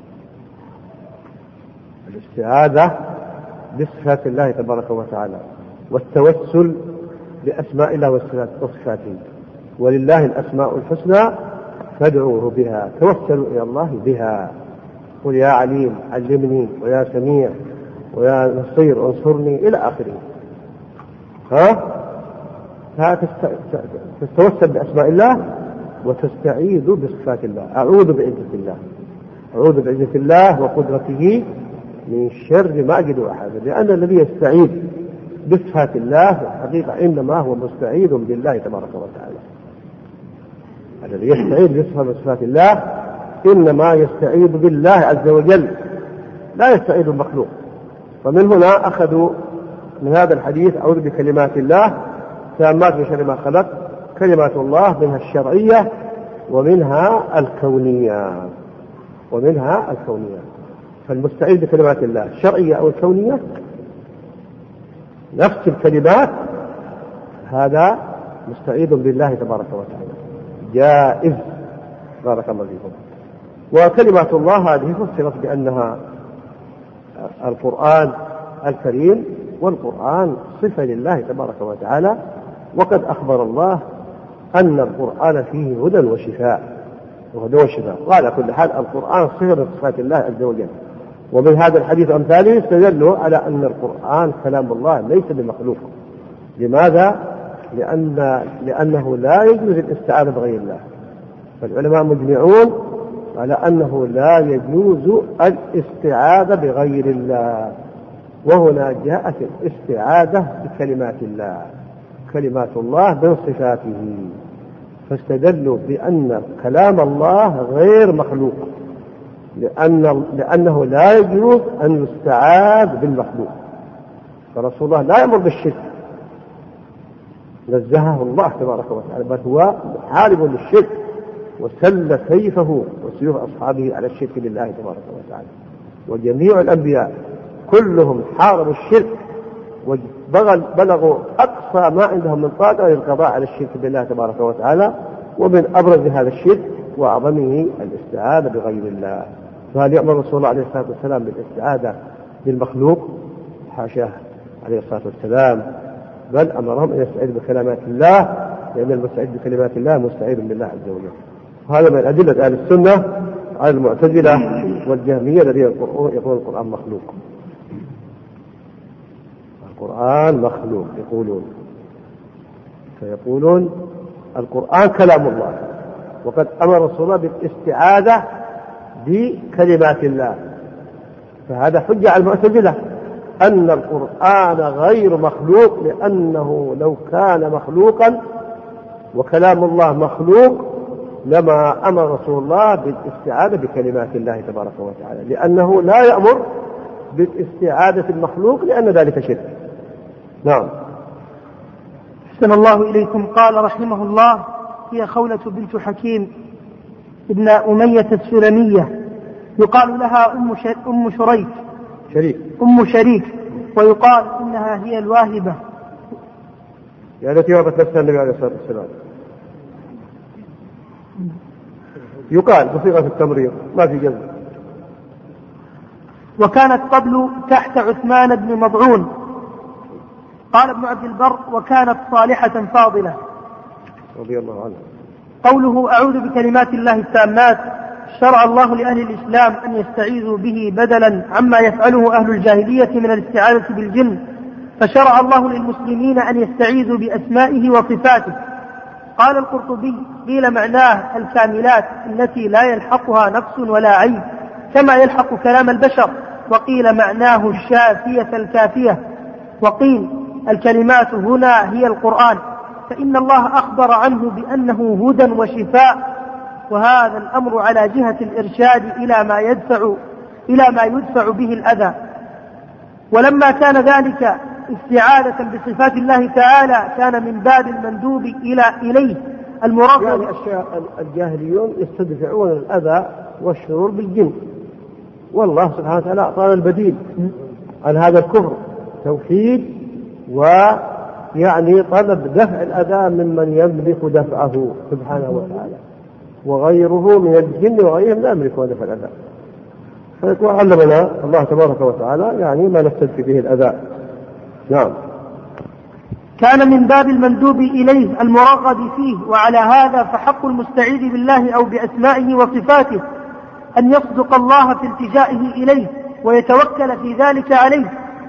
الاستعاذة بصفات الله تبارك وتعالى، والتوسل بأسماء الله وصفاته. ولله الأسماء الحسنى فادعوه بها، توسلوا إلى الله بها. قل يا عليم علمني، ويا سميع، ويا نصير انصرني، إلى آخره. تتوسل بأسماء الله وتستعيذ بصفات الله. أعوذ بعزة الله، أعوذ بعزة الله وقدرته من شر ما أجد أحدا، لأن الذي يستعيذ بصفات الله الحقيقة إنما هو مستعيذ بالله تبارك وتعالى. الذي يستعيذ بصفات الله إنما يستعيذ بالله عز وجل، لا يستعيذ المخلوق. فمن هنا أخذوا من هذا الحديث أعوذ بكلمات الله تامات من شر ما خلق، كلمات الله منها الشرعية ومنها الكونية. فالمستعيذ بكلمات الله الشرعية أو الكونية نفس الكلمات، هذا مستعيذ بالله تبارك وتعالى جائز. بارك الله فيكم. وكلمات الله هذه فسرت بأنها القرآن الكريم، والقرآن صفة لله تبارك وتعالى، وقد أخبر الله أن القرآن فيه هدى وشفاء. وعلى كل حال القرآن صفة من صفات الله عز وجل، ومن هذا الحديث أمثاله استدلوا على أن القرآن كلام الله ليس بمخلوق. لماذا؟ لأنه لا يجوز الاستعاذة بغير الله. فالعلماء مجمعون على أنه لا يجوز الاستعاذة بغير الله. وهنا جاءت الاستعاذة بكلمات الله، كلمات الله من صفاته، فاستدلوا بأن كلام الله غير مخلوق، لأنه لا يجوز أن يستعاذ بالمخلوق. فرسول الله لا يأمر بالشرك، نزهه الله تبارك وتعالى، بل هو محارب للشرك وسل سيفه وسيوف أصحابه على الشرك لله تبارك وتعالى. وجميع الأنبياء كلهم حاربوا الشرك وبلغوا أقصى ما عندهم من طاقة للقضاء على الشرك بالله تبارك وتعالى. ومن أبرز هذا الشرك وأعظمه الاستعاذة بغير الله. فهل يأمر رسول الله عليه الصلاة والسلام بالاستعاذة بالمخلوق؟ حاشاه عليه الصلاة والسلام، بل أمرهم أن يستعيذوا بكلمات الله، لأن المستعيذ بكلمات الله مستعيذ بالله عز وجل. وهذا من أدلة أهل السنة على المعتزلة والجهمية الذين يقولون القرآن مخلوق. القرآن مخلوق فيقولون القرآن كلام الله، وقد أمر رسول الله بالاستعاذة بكلمات الله. فهذا حجة على المعتزلة أن القرآن غير مخلوق، لأنه لو كان مخلوقا وكلام الله مخلوق لما أمر رسول الله بالاستعاذة بكلمات الله تبارك وتعالى، لأنه لا يأمر بالاستعاذة المخلوق لأن ذلك شرك. نعم. أحسن الله إليكم. قال رحمه الله: هي خولة بنت حكيم ابن أمية السلمية، يقال لها أم شريك، ويقال إنها هي الواهبة، يعني التي وهبت نفسها النبي عليه الصلاة والسلام. يقال بصيغة التمريض، ما في جزم. وكانت قبل تحت عثمان بن مضعون. قال ابن عبد البر: وكانت صالحة فاضلة رضي الله عنها. قوله: أعوذ بكلمات الله التامات، شرع الله لأهل الإسلام أن يستعيذوا به بدلا عما يفعله أهل الجاهلية من الاستعاذة بالجن، فشرع الله للمسلمين أن يستعيذوا بأسمائه وصفاته. قال القرطبي: قيل معناه الكاملات التي لا يلحقها نقص ولا عيب كما يلحق كلام البشر، وقيل معناه الشافية الكافية، وقيل الكلمات هنا هي القرآن، فإن الله أخبر عنه بأنه هدى وشفاء، وهذا الأمر على جهة الإرشاد إلى ما يدفع به الأذى. ولما كان ذلك استعاذة بصفات الله تعالى كان من باب المندوب إليه المرغب. يعني الجاهليون يستدفعون الأذى والشرور بالجن، والله سبحانه وتعالى أعطانا البديل عن هذا الكفر، توحيد ويعني طلب دفع الأذى ممن يملك دفعه سبحانه وتعالى، وغيره من الجن وغيرهم لا يملكون دفع الأذى. فيكون علمنا الله تبارك وتعالى يعني ما نستدفي به الأذى. نعم. كان من باب المندوب إليه المرغب فيه. وعلى هذا فحق المستعيذ بالله أو بأسمائه وصفاته أن يصدق الله في التجائه إليه ويتوكل في ذلك عليه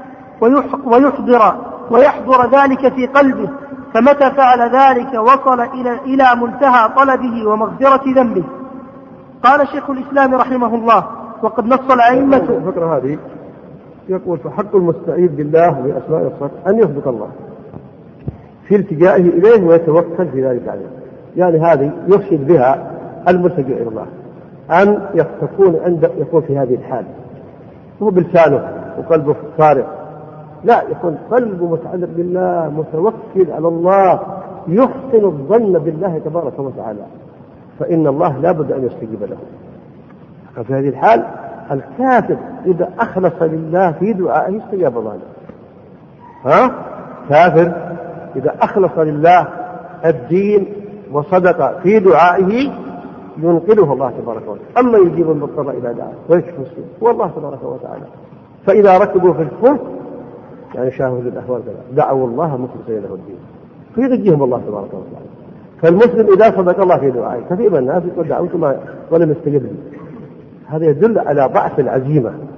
ويحضر ذلك في قلبه، فمتى فعل ذلك وصل إلى منتهى طلبه ومغفرة ذنبه. قال شيخ الإسلام رحمه الله: وقد نص الأئمة. الفكرة هذه يقول: فحق المستعيذ بالله بأسمائه وصفاته أن يصدق الله في التجائه إليه ويتوكل في ذلك عليه. يعني هذه يرشد بها الملتجئ إلى الله أن يكون في هذه الحال، هو بلسانه وقلبه فارغ، لا، يكون قلبه متعلق بالله، متوكل على الله، يحسن الظن بالله تبارك وتعالى، فإن الله لا بد أن يستجيب له. ففي هذه الحال الكافر إذا أخلص لله في دعائه استجاب الله له. كافر إذا أخلص لله الدين وصدق في دعائه ينقذه الله تبارك وتعالى. أما يجيب المضطر إذا دعاه ويكشف السوء هو الله تبارك وتعالى. فإذا ركبوا في الفلك يعني شاهدوا الأهوال دعوا الله مخلصين له الدين فينجيهم الله تبارك وتعالى. فالمسلم إذا صدق الله في دعائه، كثير من الناس يقول دعوت ولم يستجب لي، هذا يدل على ضعف العزيمة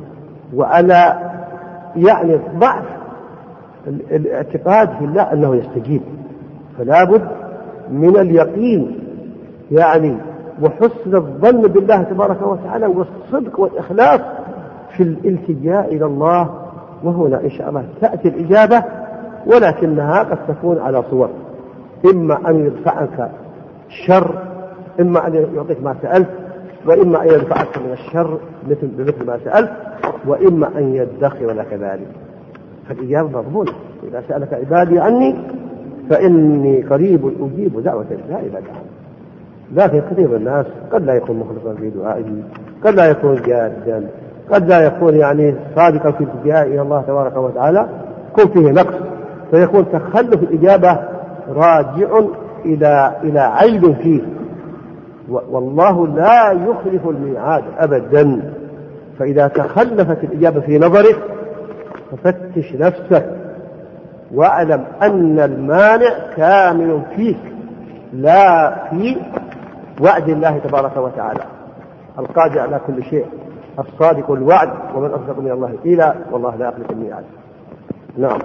وعلى يعني ضعف الاعتقاد في الله أنه يستجيب. فلا بد من اليقين يعني وحسن الظن بالله تبارك وتعالى والصدق والإخلاص في الالتجاء إلى الله. وهنا إن شاء الله تأتي الإجابة، ولكنها قد تكون على صور: إما أن يدفعك شر، إما أن يعطيك ما سألت، وإما أن يدفعك من الشر بمثل ما سألت، وإما أن يدخر لك ذلك. فالإجابة مضمونة: إذا سألك عبادي عني فإني قريب أجيب دعوة الداعي إذا دعاني. لكن كثير من الناس قد لا يكون مخلصا في دعائه، قد لا يكون جادا، قد لا يكون يعني صادقا في الدعاء إلى الله تبارك وتعالى، يكون فيه نقص، فيكون تخلف الإجابة راجع إلى عيب فيه. والله لا يخلف الميعاد أبدا. فإذا تخلفت الإجابة في نظرك ففتش نفسك واعلم أن المانع كامل فيك لا في وعد الله تبارك وتعالى القادر على كل شيء الصادق الوعد، ومن أصدق من الله قيلا، والله لا يخلف الميعاد. نعم.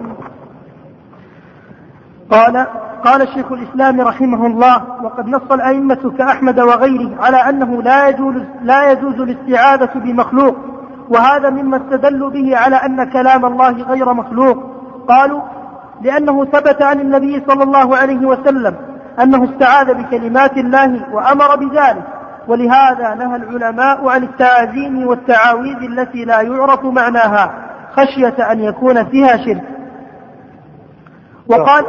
قال شيخ الإسلام رحمه الله: وقد نص الأئمة كأحمد وغيره على أنه لا يجوز الاستعاذة بمخلوق، وهذا مما استدلوا به على أن كلام الله غير مخلوق. قالوا: لأنه ثبت عن النبي صلى الله عليه وسلم أنه استعاذ بكلمات الله وأمر بذلك، ولهذا نهى العلماء عن التعازيم والتعاويذ التي لا يعرف معناها خشية أن يكون فيها شرك. وقال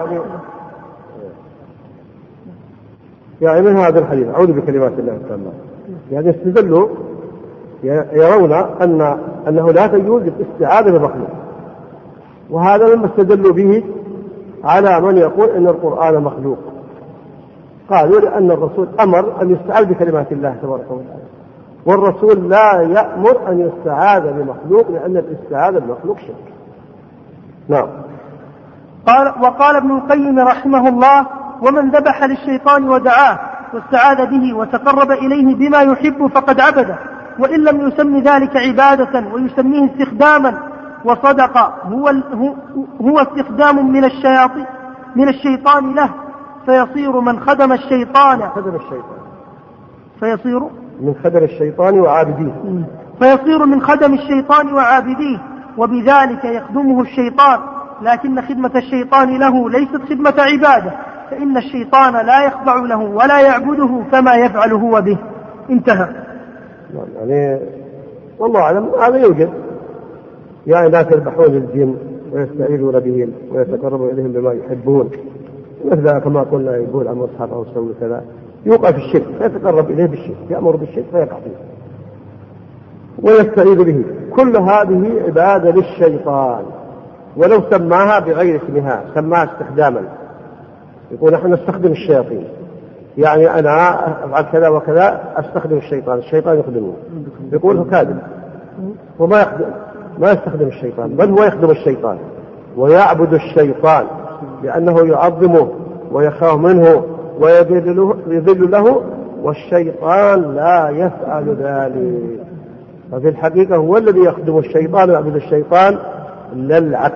يعني من هذا الحديث أعوذ بكلمات الله تعالى، يعني استدلوا يرون أنه لا تجوز الاستعاذة بمخلوق، وهذا مما استدلوا به على من يقول إن القرآن مخلوق. قالوا لأن الرسول أمر أن يستعاذ بكلمات الله تبارك وتعالى، والرسول لا يأمر أن يستعاذ بمخلوق، لأن الاستعاذة بمخلوق شرك. نعم. وقال ابن القيم رحمه الله: ومن ذبح للشيطان ودعاه واستعاذ به وتقرب إليه بما يحب فقد عبده، وإن لم يسمي ذلك عبادة ويسميه استخداما، وصدق هو استخدام من الشيطان له، فيصير من خدم الشيطان فيصير من خدم الشيطان وعابديه، فيصير من خدم الشيطان وعابديه، وبذلك يخدمه الشيطان. لكن خدمة الشيطان له ليست خدمة عبادة، فإن الشيطان لا يخضع له ولا يعبده كما يفعل هو به. انتهى. يعني والله أعلم هذا يوجد، يعني ناس يذبحون الجن ويستعيذون بهم ويتقربون إليهم بما يحبون، مثل كما قلنا يقول عن أصحابه أو سوي كذا، يوقع في الشرك فيتقرب إليه بالشرك، يأمر بالشرك فيقع فيه ويستعيذ به. كل هذه عبادة للشيطان، ولو سماها بغير اسمها، سماها استخداما، يقول نحن نستخدم الشياطين، يعني أنا أفعل كذا وكذا أستخدم الشيطان يخدمه، يقول هو كاذب، وما يستخدم الشيطان، بل هو يخدم الشيطان ويعبد الشيطان، لأنه يعظمه ويخاف منه ويذل له، والشيطان لا يفعل ذلك. ففي الحقيقة هو الذي يخدم الشيطان ويعبد الشيطان، لا العكس.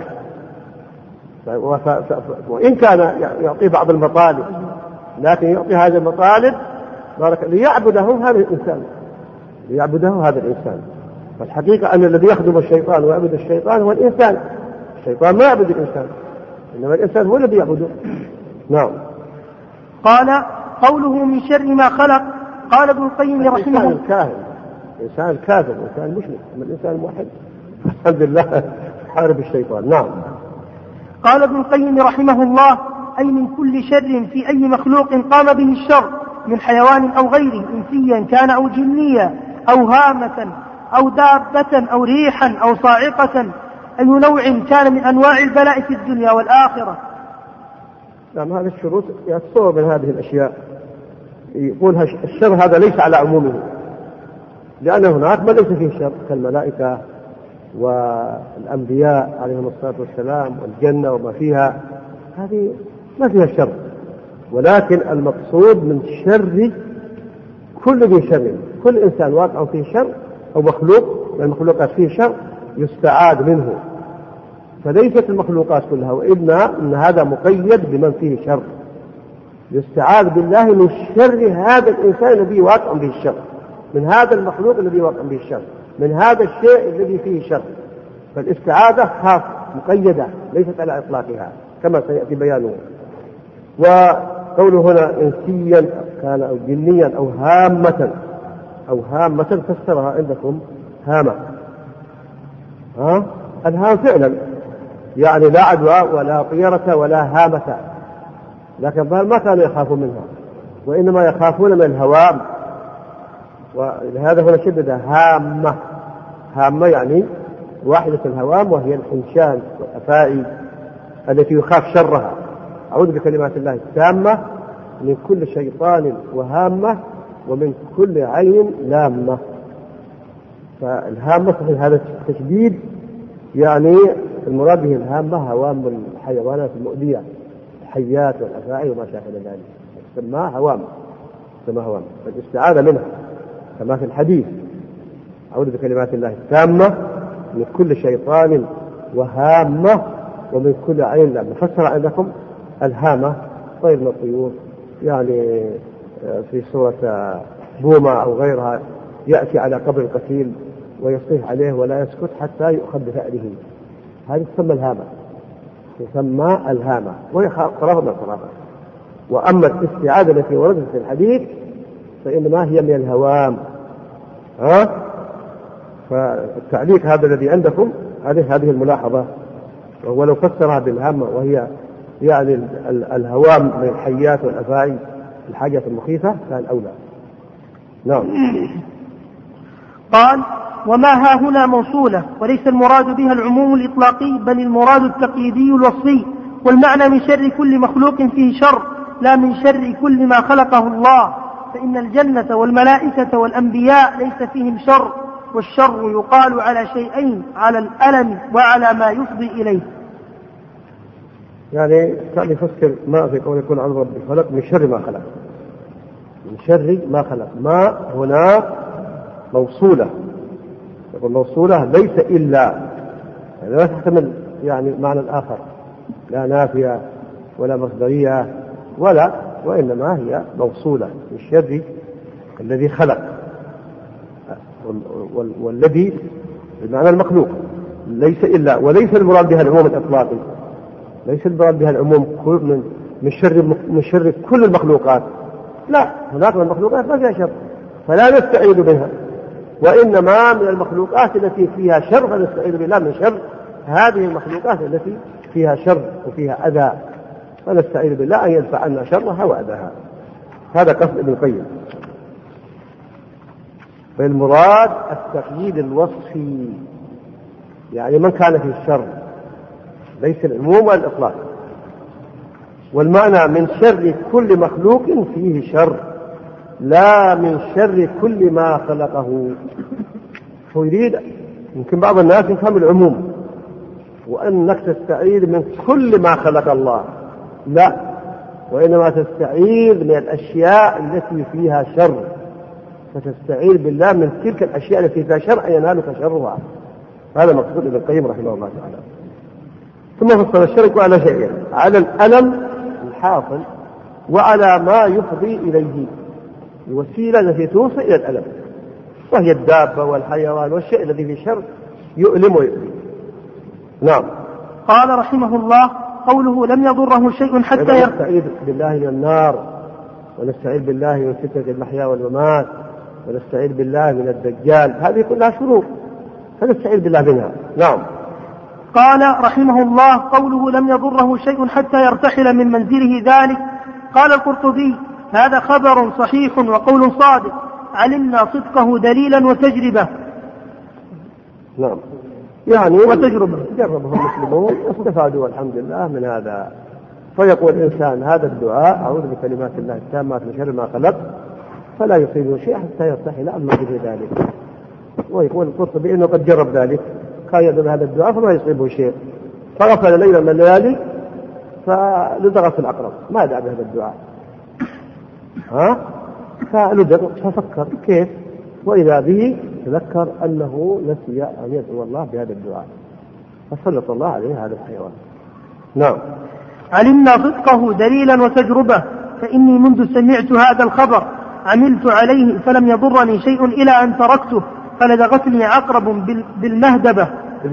وإن كان يعطي بعض المطالب، لكن يعطي هذه المطالب ليعبده هذا الإنسان. فالحقيقة أن الذي يخدم الشيطان ويعبد الشيطان هو الإنسان، الشيطان ما يعبد الإنسان، إنما الإنسان هو الذي يعبده. نعم. قال: قوله من شر ما خلق. قال ابن القيم رحمه الله: الإنسان الكافر، الإنسان المشرك، أما الإنسان الموحد الحمد لله حارب الشيطان. نعم. قال ابن القيم رحمه الله: أي من كل شر في أي مخلوق قام به الشر من حيوان أو غيره، إنسيا كان أو جنيا أو هامة أو دابة أو ريحا أو صاعقة، أي نوع كان من أنواع البلاء في الدنيا والآخرة. نعم. هذه الشروط يتصور من هذه الأشياء، يقول الشر هذا ليس على عمومه، لأن هناك ما ليس فيه شر كالملائكة والأنبياء عليهم الصلاة والسلام والجنة وما فيها، هذه ما فيها شر. ولكن المقصود من شر كل ذي شر، كل إنسان واقع فيه شر أو مخلوق من المخلوقات فيه شر، يستعاذ منه، فليست المخلوقات كلها، وإنما إن هذا مقيد بمن فيه شر، يستعاذ بالله من شر هذا الإنسان الذي واقع به الشر، من هذا المخلوق الذي واقع به الشر، من هذا الشيء الذي فيه شر. فالاستعاذة خاصة مقيدة ليست على إطلاقها كما سيأتي بيانه. وقوله هنا إنسيا كان أو جنيا أو هامة فسرها عندكم هامة، الهام فعلا يعني لا عدوى ولا طيرة ولا هامة، لكن ما كانوا يخافون منها، وإنما يخافون من الهوام. ولهذا هنا شدد هامة يعني واحدة الهوام، وهي الحنشان والأفاعي التي يخاف شرها. أعوذ بكلمات الله التامة من كل شيطان وهامة ومن كل عين لامة. فالهامة في هذا التشديد يعني المراد به الهامة هوام الحيوانات المؤذية، الحيات والأفاعي وما شابه ذلك، تسمى هوام، فالاستعاذة منها كما في الحديث أعوذ بكلمات الله التامة من كل شيطان وهامة ومن كل عين لامة. فسر عندكم الهامة طير من الطيور، يعني في سورة بومة أو غيرها يأتي على قبر القتيل ويصيح عليه ولا يسكت حتى يؤخذ بفعله، هذه تسمى الهامة وهي خرافة من الخرافات. وأما الاستعاذة التي وردت في الحديث فإنما هي من الهوام. فالتعليق هذا الذي عندكم هذه الملاحظة، ولو فسرها بالهامة وهي يعني الهوام من الحيات والأفاعي الحاجة المخيفة كان أولى. نعم. قال: وما ها هنا موصولة، وليس المراد بها العموم الإطلاقي بل المراد التقييدي الوصفي، والمعنى من شر كل مخلوق فيه شر لا من شر كل ما خلقه الله، فإن الجنة والملائكة والأنبياء ليس فيهم شر، والشر يقال على شيئين، على الألم وعلى ما يفضي إليه. يعني كان يفسر ما في قول يكون عن ربي خلق من شر ما خلق، من شر ما خلق. ما هنا موصولة، يقول موصولة ليس إلا، يعني لا تحتمل يعني معنى الآخر، لا نافية ولا مصدرية وإنما هي موصولة من شر الذي خلق، والذي بمعنى المخلوق ليس إلا، وليس المراد بها العموم الإطلاقي، ليس المراد بها العموم من شر كل المخلوقات، لا، هناك من المخلوقات ما فيها شر فلا نستعيذ منها، وإنما من المخلوقات التي فيها شر فنستعيذ بالله من شر هذه المخلوقات التي فيها شر وفيها أذى، فنستعيذ بالله أن يدفع عنا شرها وأذاها. هذا قصد ابن القيم. فالمراد التقييد الوصفي، يعني من كان في الشر، ليس العموم والإطلاق. والمعنى من شر كل مخلوق فيه شر لا من شر كل ما خلقه. فيريد يمكن بعض الناس يفهم العموم وأنك تستعيذ من كل ما خلق الله، لا، وإنما تستعيذ من الأشياء التي فيها شر، فتستعيذ بالله من تلك الأشياء التي فيها شر أن ينالك شرها. هذا مقصود ابن القيم رحمه الله تعالى. ثم فصل الشرك على شيئين: على الألم الحاصل وعلى ما يفضي إليه، الوسيلة التي توصل إلى الألم، وهي الدابة والحيوان والشيء الذي فيه شر يؤلم ويؤذي. نعم. قال رحمه الله: قوله لم يضره شيء حتى نستعيذ بالله من النار، ونستعيذ بالله من فتنة المحيا والممات، ونستعيذ بالله من الدجال، هذه كلها شرور فنستعيذ بالله منها. نعم. قال رحمه الله: قوله لم يضره شيء حتى يرتحل من منزله ذلك. قال القرطبي: هذا خبر صحيح وقول صادق، علمنا صدقه دليلا وتجربة. نعم، يعني وتجربة جربه المسلمون واستفادوا والحمد لله من هذا. فيقول الإنسان هذا الدعاء: أعوذ بكلمات الله التامات من شر ما خلق، فلا يصيبه شيء حتى يرتحل عن منزله ذلك. ويقول القرطبي إنه قد جرب ذلك، كان يدعو هذا الدعاء فما يصيبه شيء، فغفل ليلا من الليالي فلدغت العقرب، ما دعا بهذا الدعاء، فلدغ، ففكر كيف، وإذا به يتذكر أنه نسي أن يدعو الله بهذا الدعاء، فسلط الله عليه هذا الحيوان. نعم. علمنا صدقه دليلا وتجربة، فإني منذ سمعت هذا الخبر عملت عليه فلم يضرني شيء إلى أن تركته، فلدغتني عقرب بالمهدبة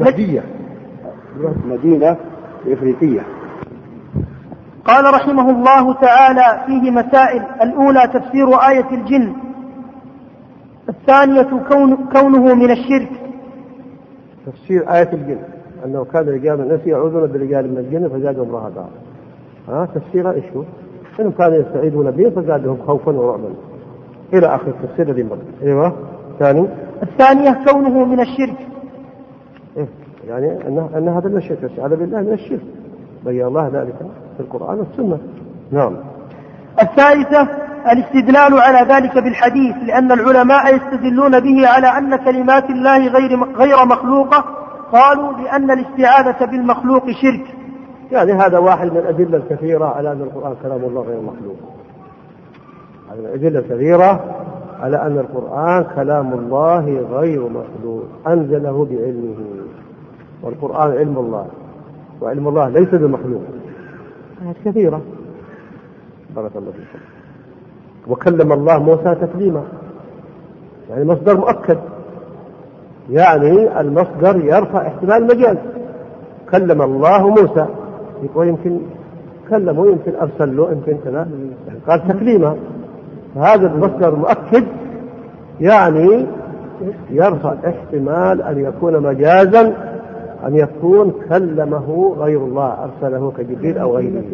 مدينة إفريقية. قال رحمه الله تعالى: فيه مسائل. الأولى تفسير آية الجن. الثانية كونه من الشرك. تفسير آية الجن أنه كان رجال من الناس يعوذون برجال من الجن فزادهم رهبا. تفسيرها إيش هو؟ إنهم كانوا يستعيذون به فزادهم خوفا ورعبا إلى آخر التفسير الذي مر. أيوة. الثانية كونه من الشرك. يعني أن هذا من الشرك، استعاذ بالله من الشرك، بين الله ذلك في القرآن والسنة. نعم. الثالثة الاستدلال على ذلك بالحديث، لأن العلماء يستدلون به على أن كلمات الله غير مخلوقة، قالوا لأن الاستعاذة بالمخلوق شرك. يعني هذا واحد من الأدلة الكثيرة على أن القرآن كلام الله غير مخلوق. هذه الأدلة الكثيرة على أن القرآن كلام الله غير مخلوق، أنزله بعلمه، والقرآن علم الله، وعلم الله ليس بمخلوق. هذه كثيرة. بارك الله فيكم. وكلم الله موسى تكليما، يعني مصدر مؤكد، يعني المصدر يرفع احتمال المجاز. كلم الله موسى، ويمكن كلمه، يمكن أرسل له، يمكن كذا، قال تكليما. هذا المصدر مؤكد، يعني يرفع احتمال أن يكون مجازا، أن يكون كلمه غير الله، أرسله كجبريل أو غيره.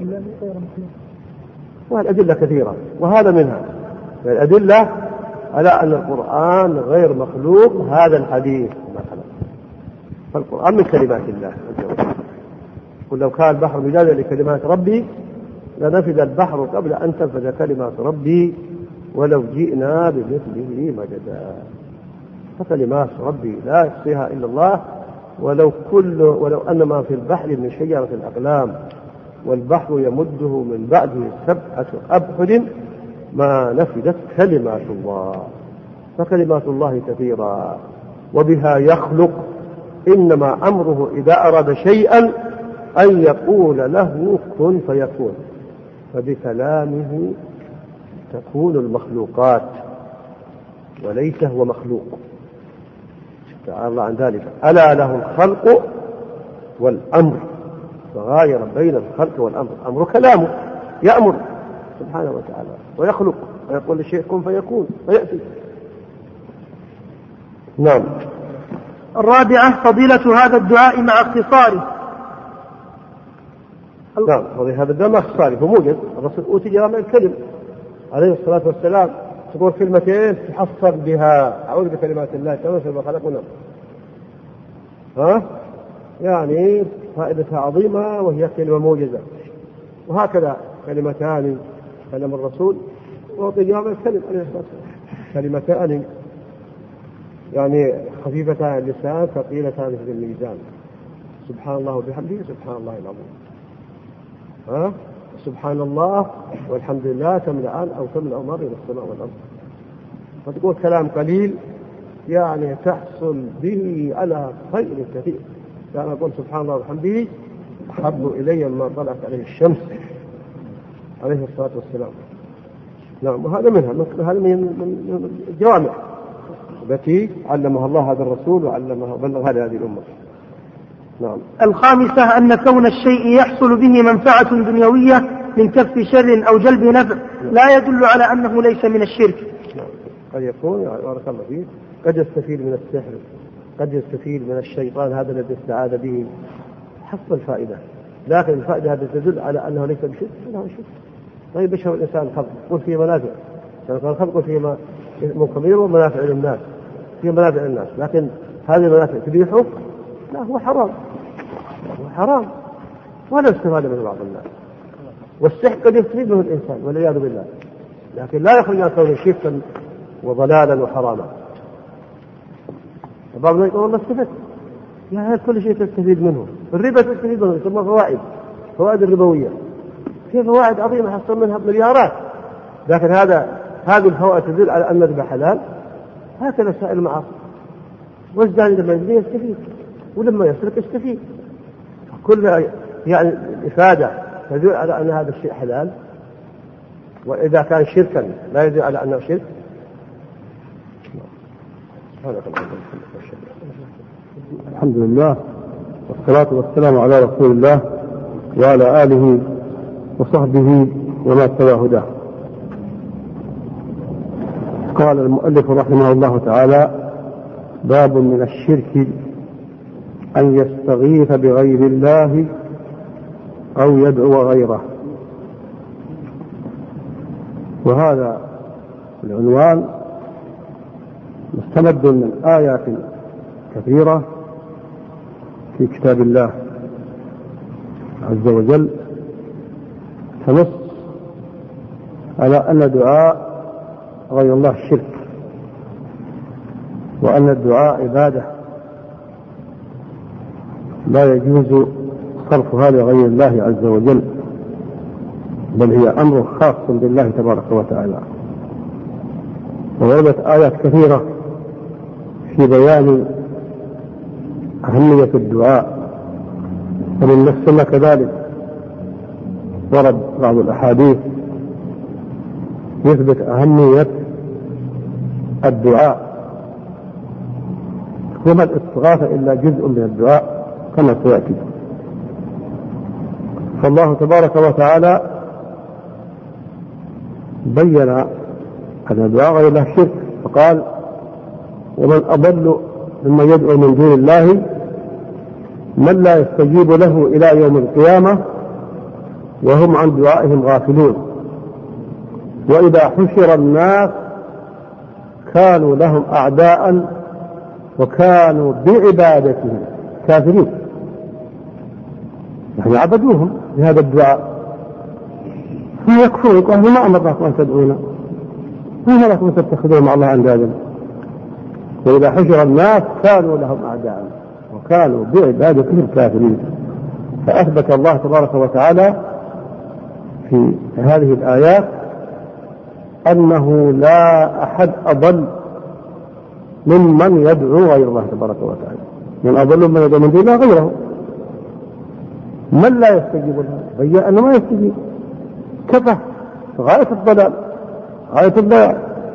والأدلة كثيرة، وهذا منها الأدلة على أن القرآن غير مخلوق. هذا الحديث مثلا، فالقرآن من كلمات الله. قل لو كان البحر مدادا لكلمات ربي لنفذ البحر قبل أن تنفذ كلمات ربي ولو جئنا بمثله مددا. فكلمات ربي لا يحصيها إلا الله، ولو أن ما في البحر من شجرة الأقلام والبحر يمده من بعده 7 أبحر ما نفدت كلمات الله. فكلمات الله كثيرة، وبها يخلق. إنما أمره إذا أراد شيئا أن يقول له كن فيكون، فبكلامه تكون المخلوقات، وليس هو مخلوق. تعالى الله عن ذلك. ألا له الخلق والأمر، فغاير بين الخلق والأمر. أمر كلامه، يأمر سبحانه وتعالى ويخلق، ويقول للشيء كن فيكون فيأتي. نعم. الرابعة فضيلة هذا الدعاء مع اختصاره. نعم، هذا الدعاء مع اختصاره، فموجد. الرسول أوتي جوامع الكلم عليه الصلاة والسلام، تقول كلمتين تحصل بها أعوذ بكلمات الله تعالى ما خلقنا. يعني فائدتها عظيمة، وهي كلمة موجزة. وهكذا كلمتان كلم الرسول وأعطي جوامع الكلم عليه الصلاة والسلام، كلمتان يعني خفيفتان اللسان ثقيلتان في الميزان. سبحان الله وبحمده سبحان الله العظيم. سبحان الله والحمد لله تملأان أو تملأ مر إلى السماء والأرض. فتقول كلام قليل يعني تحصل به على خير كثير. يعني أقول سبحان الله وبحمده أحب إلي ما طلعت عليه الشمس عليه الصلاة والسلام. نعم. وهذا منها، هذا من الجوامع التي علمها الله هذا الرسول وعلمها وبلغها لهذه الأمة. نعم. الخامسة أن كون الشيء يحصل به منفعة دنيوية من كف شر أو جلب نفع لا يدل على أنه ليس من الشرك. نعم. قد يكون بارك الله فيه قد يستفيد من السحر، قد يستفيد من الشيطان هذا الذي استعاذ به حصل الفائدة، لكن الفائدة هذه تدل على أنه ليس بشرك. لا شرك. طيب بشر الإنسان خلق قل فيه منافع، يعني كان خلقه فيه كبير ومنافع للناس، فيه منافع للناس، لكن هذه المنافع تبيحه؟ لا، هو حرام، هو حرام ولا استفاد منه بعض الناس. والسحر قد يستفيد منه الإنسان والعياذ بالله، لكن لا يخرج عن كونه شركا وضلالا وحراما. بعض الناس يقول والله استفدت، يعني كل شيء تستفيد منه. الربا تستفيد منه، يسمى فوائد الربوية، في فوائد عظيمة حصل منها مليارات، لكن هذه الفوائد تدل على أن الربا حلال. هكذا سائر المعاصي، والزاني لما يزني يستفيد، ولما يسرق يستفيد. كل يعني الإفادة تدل على أن هذا الشيء حلال، وإذا كان شركا لا يدل على أنه شرك. الحمد لله والصلاة والسلام على رسول الله وعلى آله وصحبه وما اتبع هداه. قال المؤلف رحمه الله تعالى: باب من الشرك أن يستغيث بغير الله أو يدعو غيره. وهذا العنوان مستمد من آيات كثيرة في كتاب الله عز وجل تنص على أن دعاء غير الله شرك، وأن الدعاء عبادة لا يجوز صرفها لغير الله عز وجل، بل هي أمر خاص بالله تبارك وتعالى. ووردت آيات كثيرة في بيان أهمية الدعاء، ومن نفسنا كذلك ورد بعض الأحاديث يثبت أهمية الدعاء، وما الاستغاثة إلا جزء من الدعاء كما سيأتي. فالله تبارك وتعالى بين أن الدعاء غير الله شرك، فقال: ومن أضل ممن يدعو من دون الله من لا يستجيب له إلى يوم القيامة وهم عن دعائهم غافلون، وإذا حشر الناس كانوا لهم أعداء وكانوا بعبادتهم كافرين. يعني عبدوهم بهذا الدعاء فيكفرون، يقولون: ما أمرناكم أن تدعونا، ما لكم تتخذون مع الله أندادا. وإذا حشر الناس كانوا لهم أعداء وكانوا بعبادتهم كافرين. فأثبت الله تبارك وتعالى في هذه الآيات أنه لا أحد أضل ممن يدعو غير الله تبارك وتعالى، من أضل من يدعو من دون الله غيره. من لا يستجيب له بين أنه ما يستجيب، كفى غاية الضلال، غاية الضياع.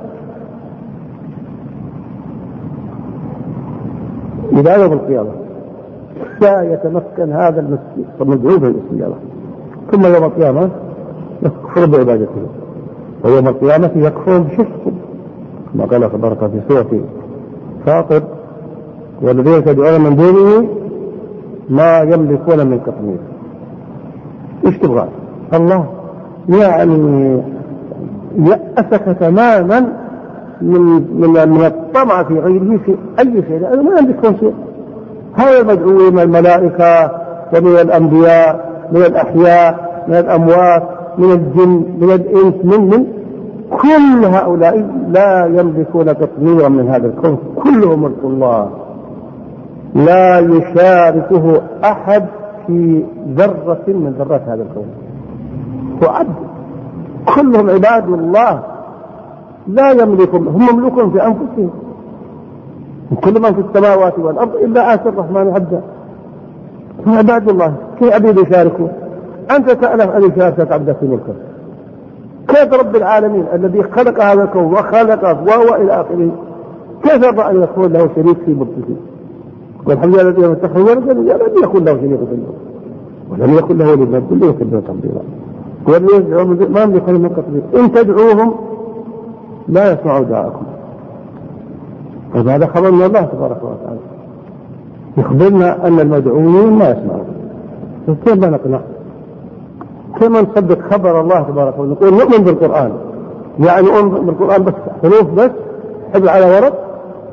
إلى يوم القيامة لا يتمكن هذا المدعو بالاستجابة، ثم يوم القيامة يكفر بعبادته، ويوم القيامة يكفر بشركه، كما قال تبارك في سورة فاطر: والذين تدعون من دونه ما يملكون من قطمير. ايش تبغى؟ الله يعني يأسك تماما من الطمع في غيره في أي شيء، لأنه ما يملكون شيء. هذا المدعوين من الملائكة ومن الأنبياء، من الأحياء، من الأموات، من الجن، من الإنس، من كل هؤلاء لا يملكون قطميرا من هذا الكون، كلهم ملك الله، لا يشاركه أحد في ذرة من ذرات هذا الكون. وعد كلهم عباد الله لا يملكون، هم مملوكون في أنفسهم، كل من في السماوات والأرض إلا آتي الرحمن عبدا. هم عباد الله، كيف عبيد يشاركون؟ أنت تعلم أن يشاركك عبدك في ملكك، كيف رب العالمين الذي خلق هذا الكون وخلقه وهو إلى آخره كيف يرضى أن يكون له شريك في ملكه؟ والحمد لله الذي اتخذ ولدا لم يكن له شريك في الملك ولم يكن له ولد كله يكبر تنبيرا، والذي يدعو ما يملك من قطمير. إن تدعوهم لا يسمعوا دعاءكم. وهذا خبر من الله تبارك وتعالى يخبرنا أن المدعوين ما يسمعون. كيف ما نقنع؟ كيف نصدق خبر الله تبارك وتعالى؟ نقول نؤمن بالقرآن، يعني نؤمن بالقرآن بس حروف بس حبل على ورق؟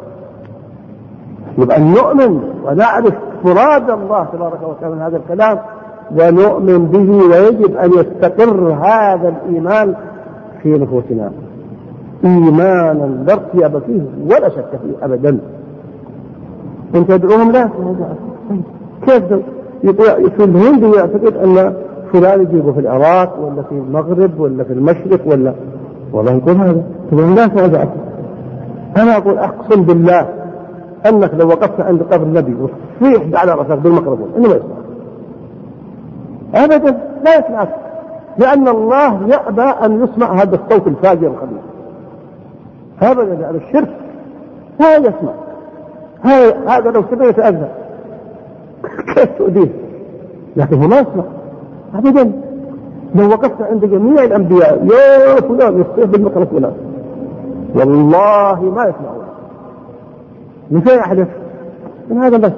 يبقى نؤمن ونعرف مراد الله تبارك وتعالى من هذا الكلام ونؤمن به، ويجب أن يستقر هذا الإيمان في نفوسنا إيمانا لا ارتياب فيه ولا شك فيه أبدا. إن تدعوهم لا كيف في الهند يعتقد أن فلان يجيبه في العراق ولا في المغرب ولا في المشرق ولا والله يقول هذا تدعوهم لا تعزعك. أنا أقول أقسم بالله أنك لو وقفت عند قبر النبي وتصيح على رأسك بالميكروفون إنه ما يسمعك أبدا، لا يسمعك، لأن الله يأبى أن يسمع هذا الصوت الفاجر الخبيث أبدا، لأن الشرك لا يسمع. هذا لو سمع يتأذى كيف تؤذيه، لكن هو ما يسمع أبدا. لو وقفت عند جميع الأنبياء يا فلان يصيح بالميكروفونات والله ما يسمعون. من فين يحدث؟ من هذا بس.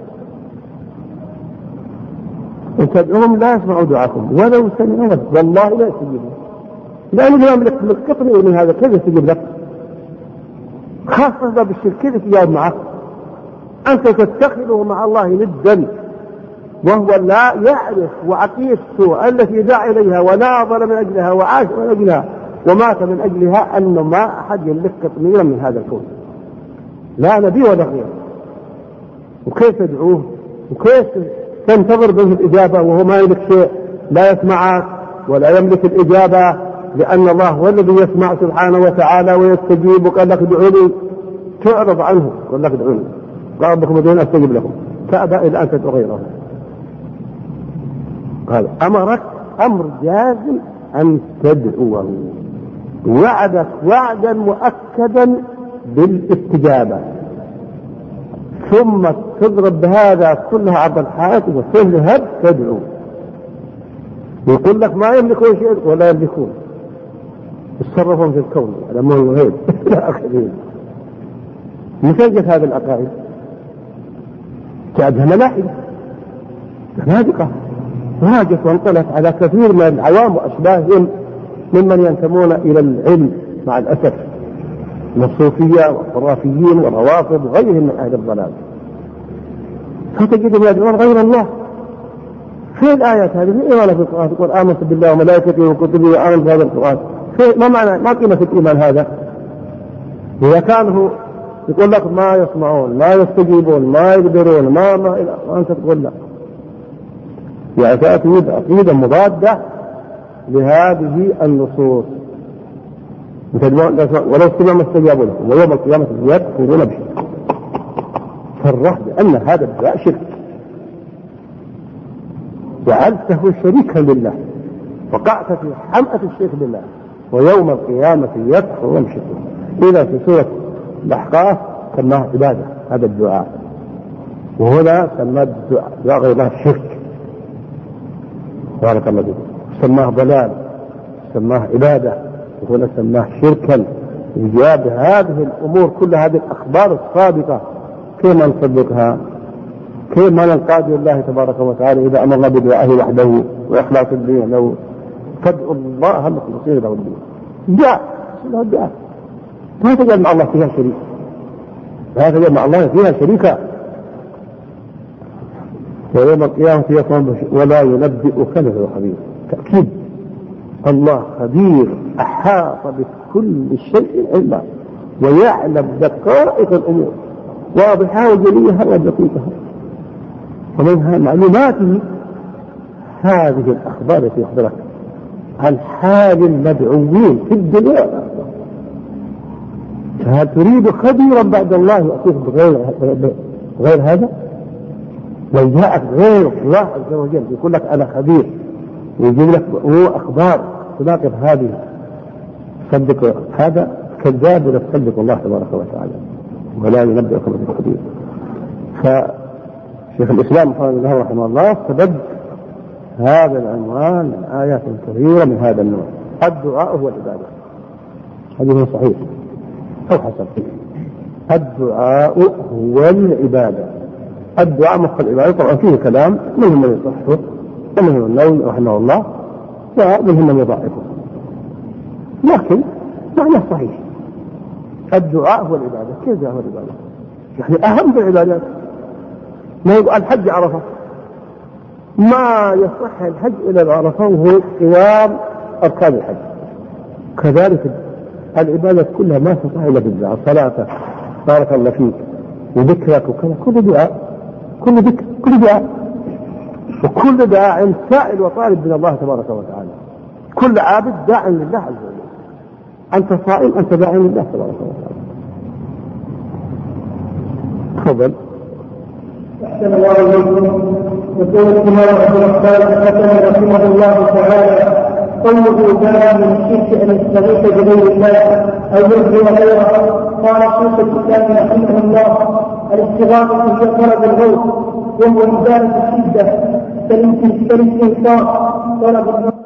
إن تدعوهم لا يسمعوا دعاكم ولو سمعوا والله لا يستجيبون، لأنه لا يملك القطر من هذا كيف يستجيب لك؟ خاصة بالشرك كيف يتجاوب معك؟ أنت تتخذه مع الله ندا وهو لا يعرف وعقيدته التي دعا إليها وناضل من أجلها وعاش من أجلها ومات من أجلها أنه ما أحد يملك قطميرا من هذا الكون، لا نبي ولا غيره. وكيف تدعوه وكيف تنتظر به الإجابة وهو ما يملك شيء، لا يسمعك ولا يملك الإجابة، لأن الله هو الذي يسمع سبحانه وتعالى ويستجيب. وقال لك ادعوني تعرض عنه، قال لك ادعوني قال ربكم ادعوني أستجيب لكم، فأبى إلا أن تدعو غيره. قال أمرك أمر جازم أن تدعوه، وعدك وعدا مؤكدا بالاستجابة، ثم تضرب بهذا كلها عبر الحياة وتذهب تدعو. يقول لك ما يملكون شيء ولا يملكون، يتصرفون في الكون على ما هو هيد لا أخذين. نتيجة هذه العقائد تعدها ملاحدة نادقة راجت وانطلت على كثير من العوام وأشباههم ممن ينتمون إلى العلم مع الأسف، من الصوفية والخرافيين والروافض وغيرهم من أهل الضلال. فتجدهم يدعون غير الله. في الآيات هذه في إيمان في القرآن تقول آمنت بالله وملائكته وكتبه وآمنت بهذا القرآن. ما معنى ما قيمة الإيمان هذا؟ إذا كانوا يقول لك ما يسمعون ما يستجيبون ما يقدرون ما وأنت تقول لا، يعني تأتي عقيدة مضادة لهذه النصوص. ولو سمعوا ما استجابوا لكم ويوم القيامة يكفرون به. صرح بأن هذا الدعاء شرك، جعلته شريكا لله، وقعت في حمأة الشرك بالله، ويوم القيامة يكفرون بشركه. إذا في سورة الأحقاف سماه عبادة هذا الدعاء، وهنا سماه دعاء غير الله شرك. بارك الله فيكم. سماه ضلال، سماه عبادة، وهنا سماه شركا. إجاب هذه الأمور كل هذه الأخبار الصادقة كيف نصدقها؟ كيف ما ننقاد لله تبارك وتعالى إذا أمرنا بدعائه وحده وإخلاص الدين له؟ فادعوا الله مخلصين له الدين. دعاء ما تجعل مع الله فيها شريك، لا تجعل مع الله فيها شريكا. ويوم القيامة يقوم ولا ينبئك مثل خبير. تأكيد الله خبير أحاط بكل شيء علما ويعلم دقائق الأمور واضحة وجليها ودقيقها، ومنها معلوماته هذه الأخبار التي يخبرك عن حال المدعوين في الدنيا. فهل تريد خبيرا بعد الله يأتيك بغير هذا؟ لو جاءك غير الله عز وجل يقول لك أنا خبير ويجيب لك هو أخبار تناقض هذه، صدق هذا كذاب ولا تصدق الله تبارك وتعالى ولا ينبئك مثل خبير. فشيخ الإسلام محمد بن رحمه الله استبد هذا العنوان من آيات كثيرة من هذا النوع. الدعاء هو العبادة، هذه صحيح أو حسن. الدعاء هو العبادة. الدعاء مخ العبادة. طبعا فيه كلام منهم من يصحه ومنهم النووي رحمه الله ومنهم من يضعفه، لكن معنى صحيح. الدعاء هو العبادة. كيف الدعاء هو العبادة؟ يعني أهم العبادات. ما يقول الحج عرفة، ما يصح الحج إلى العرفة وهو قيام أركان الحج. كذلك العبادة كلها ما تصح إلا بالدعاء. صلاة بارك الله فيك وذكرك وكذا كل دعاء، كل ذكر كل دعاء، وكل داع سائل وطالب من الله تبارك وتعالى. كل عابد داع لله عز وجل. أنت صائم أنت داع لله تبارك وتعالى. تفضل. أحسن الله إليكم. يقول الإمام عبد الرحمن الحسن رحمه الله تعالى: قوله باب من الشرك أن يستغيث بغير الله أو يظهر غيره. قال شيخ الإسلام رحمه الله: الاستغاثة هي طلب الغوث وهو إزالة الشدة كالاستنصار طلب